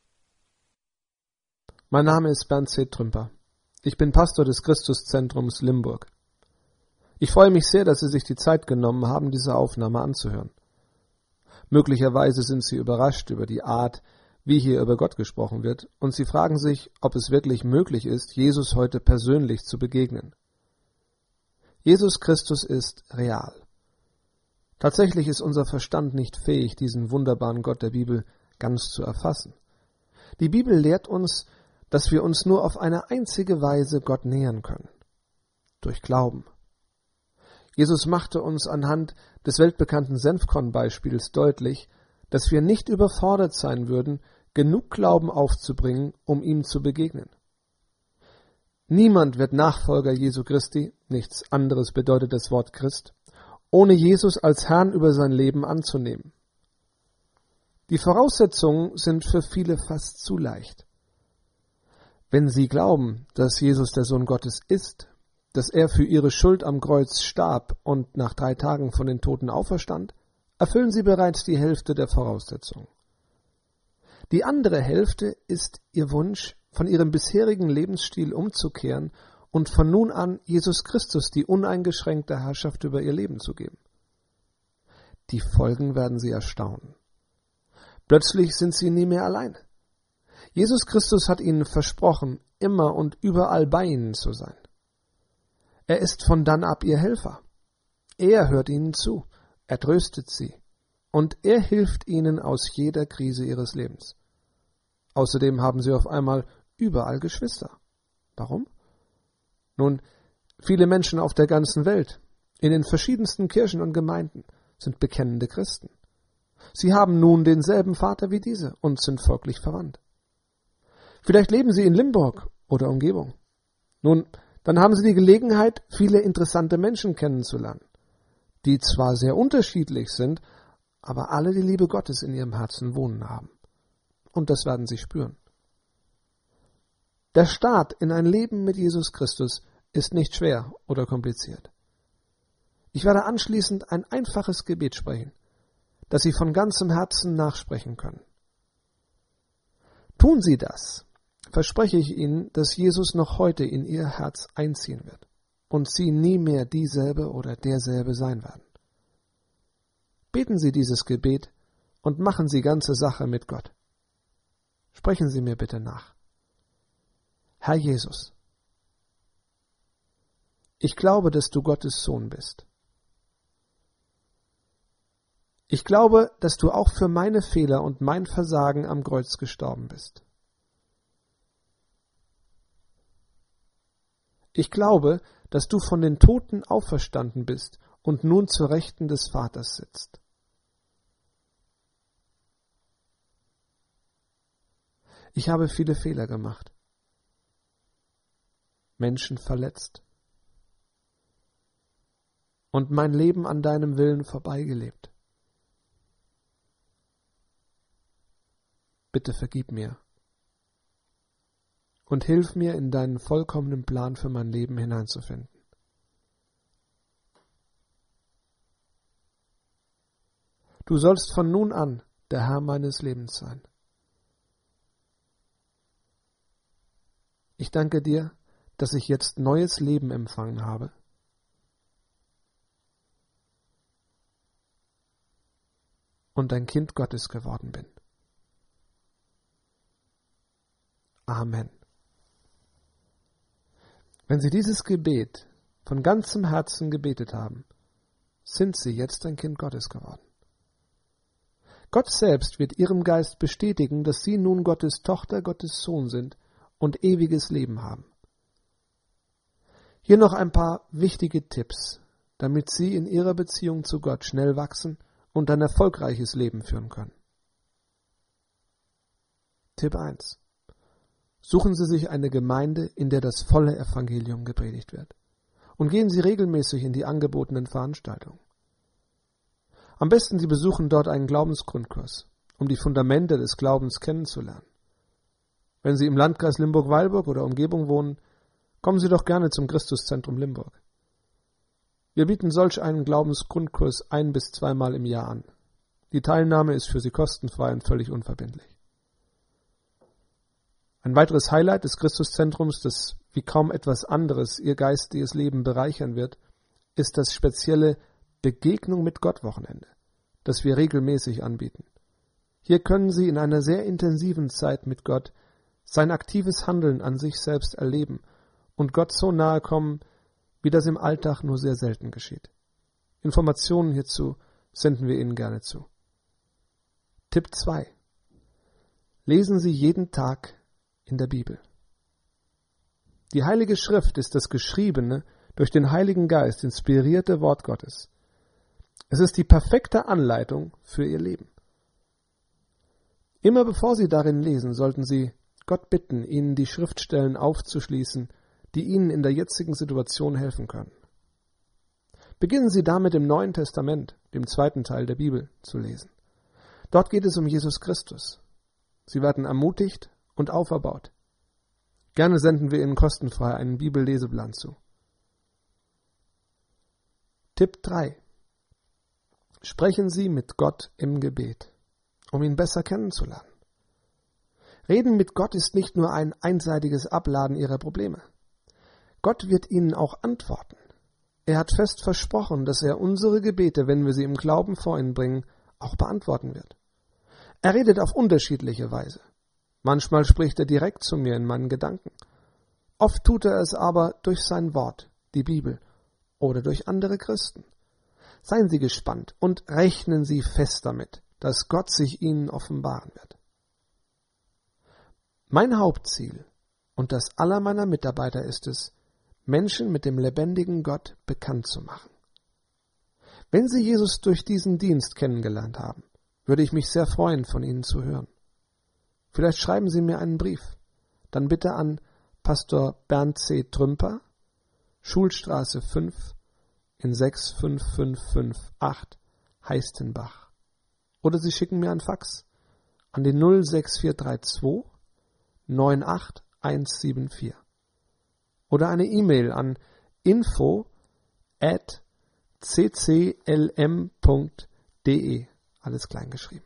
Speaker 2: mein Name ist Bernd C. Trümper. Ich bin Pastor des Christuszentrums Limburg. Ich freue mich sehr, dass Sie sich die Zeit genommen haben, diese Aufnahme anzuhören. Möglicherweise sind Sie überrascht über die Art, wie hier über Gott gesprochen wird, und Sie fragen sich, ob es wirklich möglich ist, Jesus heute persönlich zu begegnen. Jesus Christus ist real. Tatsächlich ist unser Verstand nicht fähig, diesen wunderbaren Gott der Bibel ganz zu erfassen. Die Bibel lehrt uns, dass wir uns nur auf eine einzige Weise Gott nähern können: durch Glauben. Jesus machte uns anhand des weltbekannten Senfkorn-Beispiels deutlich, dass wir nicht überfordert sein würden, genug Glauben aufzubringen, um ihm zu begegnen. Niemand wird Nachfolger Jesu Christi, nichts anderes bedeutet das Wort Christ, ohne Jesus als Herrn über sein Leben anzunehmen. Die Voraussetzungen sind für viele fast zu leicht. Wenn sie glauben, dass Jesus der Sohn Gottes ist, dass er für ihre Schuld am Kreuz starb und nach drei Tagen von den Toten auferstand, erfüllen sie bereits die Hälfte der Voraussetzungen. Die andere Hälfte ist ihr Wunsch, von ihrem bisherigen Lebensstil umzukehren und von nun an Jesus Christus die uneingeschränkte Herrschaft über ihr Leben zu geben. Die Folgen werden sie erstaunen. Plötzlich sind sie nie mehr allein. Jesus Christus hat ihnen versprochen, immer und überall bei ihnen zu sein. Er ist von dann ab ihr Helfer. Er hört ihnen zu, er tröstet sie und er hilft ihnen aus jeder Krise ihres Lebens. Außerdem haben sie auf einmal überall Geschwister. Warum? Nun, viele Menschen auf der ganzen Welt, in den verschiedensten Kirchen und Gemeinden, sind bekennende Christen. Sie haben nun denselben Vater wie diese und sind folglich verwandt. Vielleicht leben sie in Limburg oder Umgebung. Nun, dann haben sie die Gelegenheit, viele interessante Menschen kennenzulernen, die zwar sehr unterschiedlich sind, aber alle die Liebe Gottes in ihrem Herzen wohnen haben. Und das werden sie spüren. Der Start in ein Leben mit Jesus Christus ist nicht schwer oder kompliziert. Ich werde anschließend ein einfaches Gebet sprechen, das Sie von ganzem Herzen nachsprechen können. Tun Sie das, verspreche ich Ihnen, dass Jesus noch heute in Ihr Herz einziehen wird und Sie nie mehr dieselbe oder derselbe sein werden. Beten Sie dieses Gebet und machen Sie ganze Sache mit Gott. Sprechen Sie mir bitte nach. Herr Jesus, ich glaube, dass du Gottes Sohn bist. Ich glaube, dass du auch für meine Fehler und mein Versagen am Kreuz gestorben bist. Ich glaube, dass du von den Toten auferstanden bist und nun zur Rechten des Vaters sitzt. Ich habe viele Fehler gemacht, Menschen verletzt und mein Leben an deinem Willen vorbeigelebt. Bitte vergib mir und hilf mir, in deinen vollkommenen Plan für mein Leben hineinzufinden. Du sollst von nun an der Herr meines Lebens sein. Ich danke dir, dass ich jetzt neues Leben empfangen habe. Und ein Kind Gottes geworden bin. Amen. Wenn Sie dieses Gebet von ganzem Herzen gebetet haben, sind Sie jetzt ein Kind Gottes geworden. Gott selbst wird Ihrem Geist bestätigen, dass Sie nun Gottes Tochter, Gottes Sohn sind und ewiges Leben haben. Hier noch ein paar wichtige Tipps, damit Sie in Ihrer Beziehung zu Gott schnell wachsen und ein erfolgreiches Leben führen können. Tipp eins. Suchen Sie sich eine Gemeinde, in der das volle Evangelium gepredigt wird. Und gehen Sie regelmäßig in die angebotenen Veranstaltungen. Am besten Sie besuchen dort einen Glaubensgrundkurs, um die Fundamente des Glaubens kennenzulernen. Wenn Sie im Landkreis Limburg-Weilburg oder Umgebung wohnen, kommen Sie doch gerne zum Christuszentrum Limburg. Wir bieten solch einen Glaubensgrundkurs ein- bis zweimal im Jahr an. Die Teilnahme ist für Sie kostenfrei und völlig unverbindlich. Ein weiteres Highlight des Christuszentrums, das wie kaum etwas anderes Ihr geistiges Leben bereichern wird, ist das spezielle Begegnung mit Gott Wochenende, das wir regelmäßig anbieten. Hier können Sie in einer sehr intensiven Zeit mit Gott sein aktives Handeln an sich selbst erleben und Gott so nahe kommen, wie das im Alltag nur sehr selten geschieht. Informationen hierzu senden wir Ihnen gerne zu. Tipp zwei. Lesen Sie jeden Tag in der Bibel. Die Heilige Schrift ist das geschriebene, durch den Heiligen Geist inspirierte Wort Gottes. Es ist die perfekte Anleitung für Ihr Leben. Immer bevor Sie darin lesen, sollten Sie Gott bitten, Ihnen die Schriftstellen aufzuschließen, die Ihnen in der jetzigen Situation helfen können. Beginnen Sie damit im Neuen Testament, dem zweiten Teil der Bibel, zu lesen. Dort geht es um Jesus Christus. Sie werden ermutigt und auferbaut. Gerne senden wir Ihnen kostenfrei einen Bibelleseplan zu. Tipp drei. Sprechen Sie mit Gott im Gebet, um ihn besser kennenzulernen. Reden mit Gott ist nicht nur ein einseitiges Abladen Ihrer Probleme. Gott wird Ihnen auch antworten. Er hat fest versprochen, dass er unsere Gebete, wenn wir sie im Glauben vor ihn bringen, auch beantworten wird. Er redet auf unterschiedliche Weise. Manchmal spricht er direkt zu mir in meinen Gedanken. Oft tut er es aber durch sein Wort, die Bibel, oder durch andere Christen. Seien Sie gespannt und rechnen Sie fest damit, dass Gott sich Ihnen offenbaren wird. Mein Hauptziel und das aller meiner Mitarbeiter ist es, Menschen mit dem lebendigen Gott bekannt zu machen. Wenn Sie Jesus durch diesen Dienst kennengelernt haben, würde ich mich sehr freuen, von Ihnen zu hören. Vielleicht schreiben Sie mir einen Brief, dann bitte an Pastor Bernd C. Trümper, Schulstraße fünf in sechs fünf fünf fünf acht, Heistenbach. Oder Sie schicken mir einen Fax an die null sechs vier drei zwei neun acht eins sieben vier. Oder eine E-Mail an info at c c l m punkt d e, alles klein geschrieben.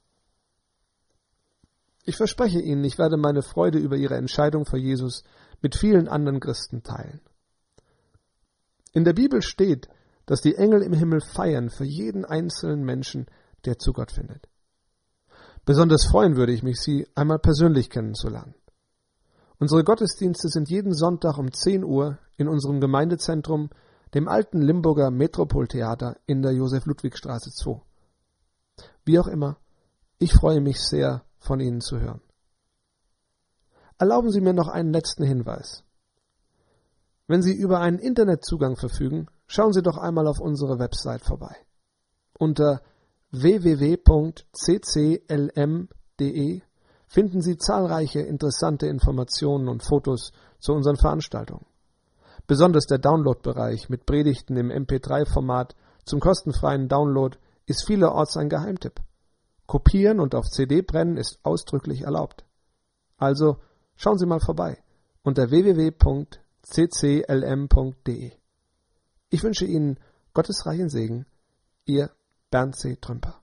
Speaker 2: Ich verspreche Ihnen, ich werde meine Freude über Ihre Entscheidung für Jesus mit vielen anderen Christen teilen. In der Bibel steht, dass die Engel im Himmel feiern für jeden einzelnen Menschen, der zu Gott findet. Besonders freuen würde ich mich, Sie einmal persönlich kennenzulernen. Unsere Gottesdienste sind jeden Sonntag um zehn Uhr in unserem Gemeindezentrum, dem alten Limburger Metropoltheater in der Josef-Ludwig-Straße zwei. Wie auch immer, ich freue mich sehr, von Ihnen zu hören. Erlauben Sie mir noch einen letzten Hinweis. Wenn Sie über einen Internetzugang verfügen, schauen Sie doch einmal auf unsere Website vorbei. Unter w w w punkt c c l m punkt d e finden Sie zahlreiche interessante Informationen und Fotos zu unseren Veranstaltungen. Besonders der Download-Bereich mit Predigten im M P drei Format zum kostenfreien Download ist vielerorts ein Geheimtipp. Kopieren und auf C D brennen ist ausdrücklich erlaubt. Also schauen Sie mal vorbei unter w w w punkt c c l m punkt d e. Ich wünsche Ihnen Gottes reichen Segen, Ihr Bernd C. Trümper.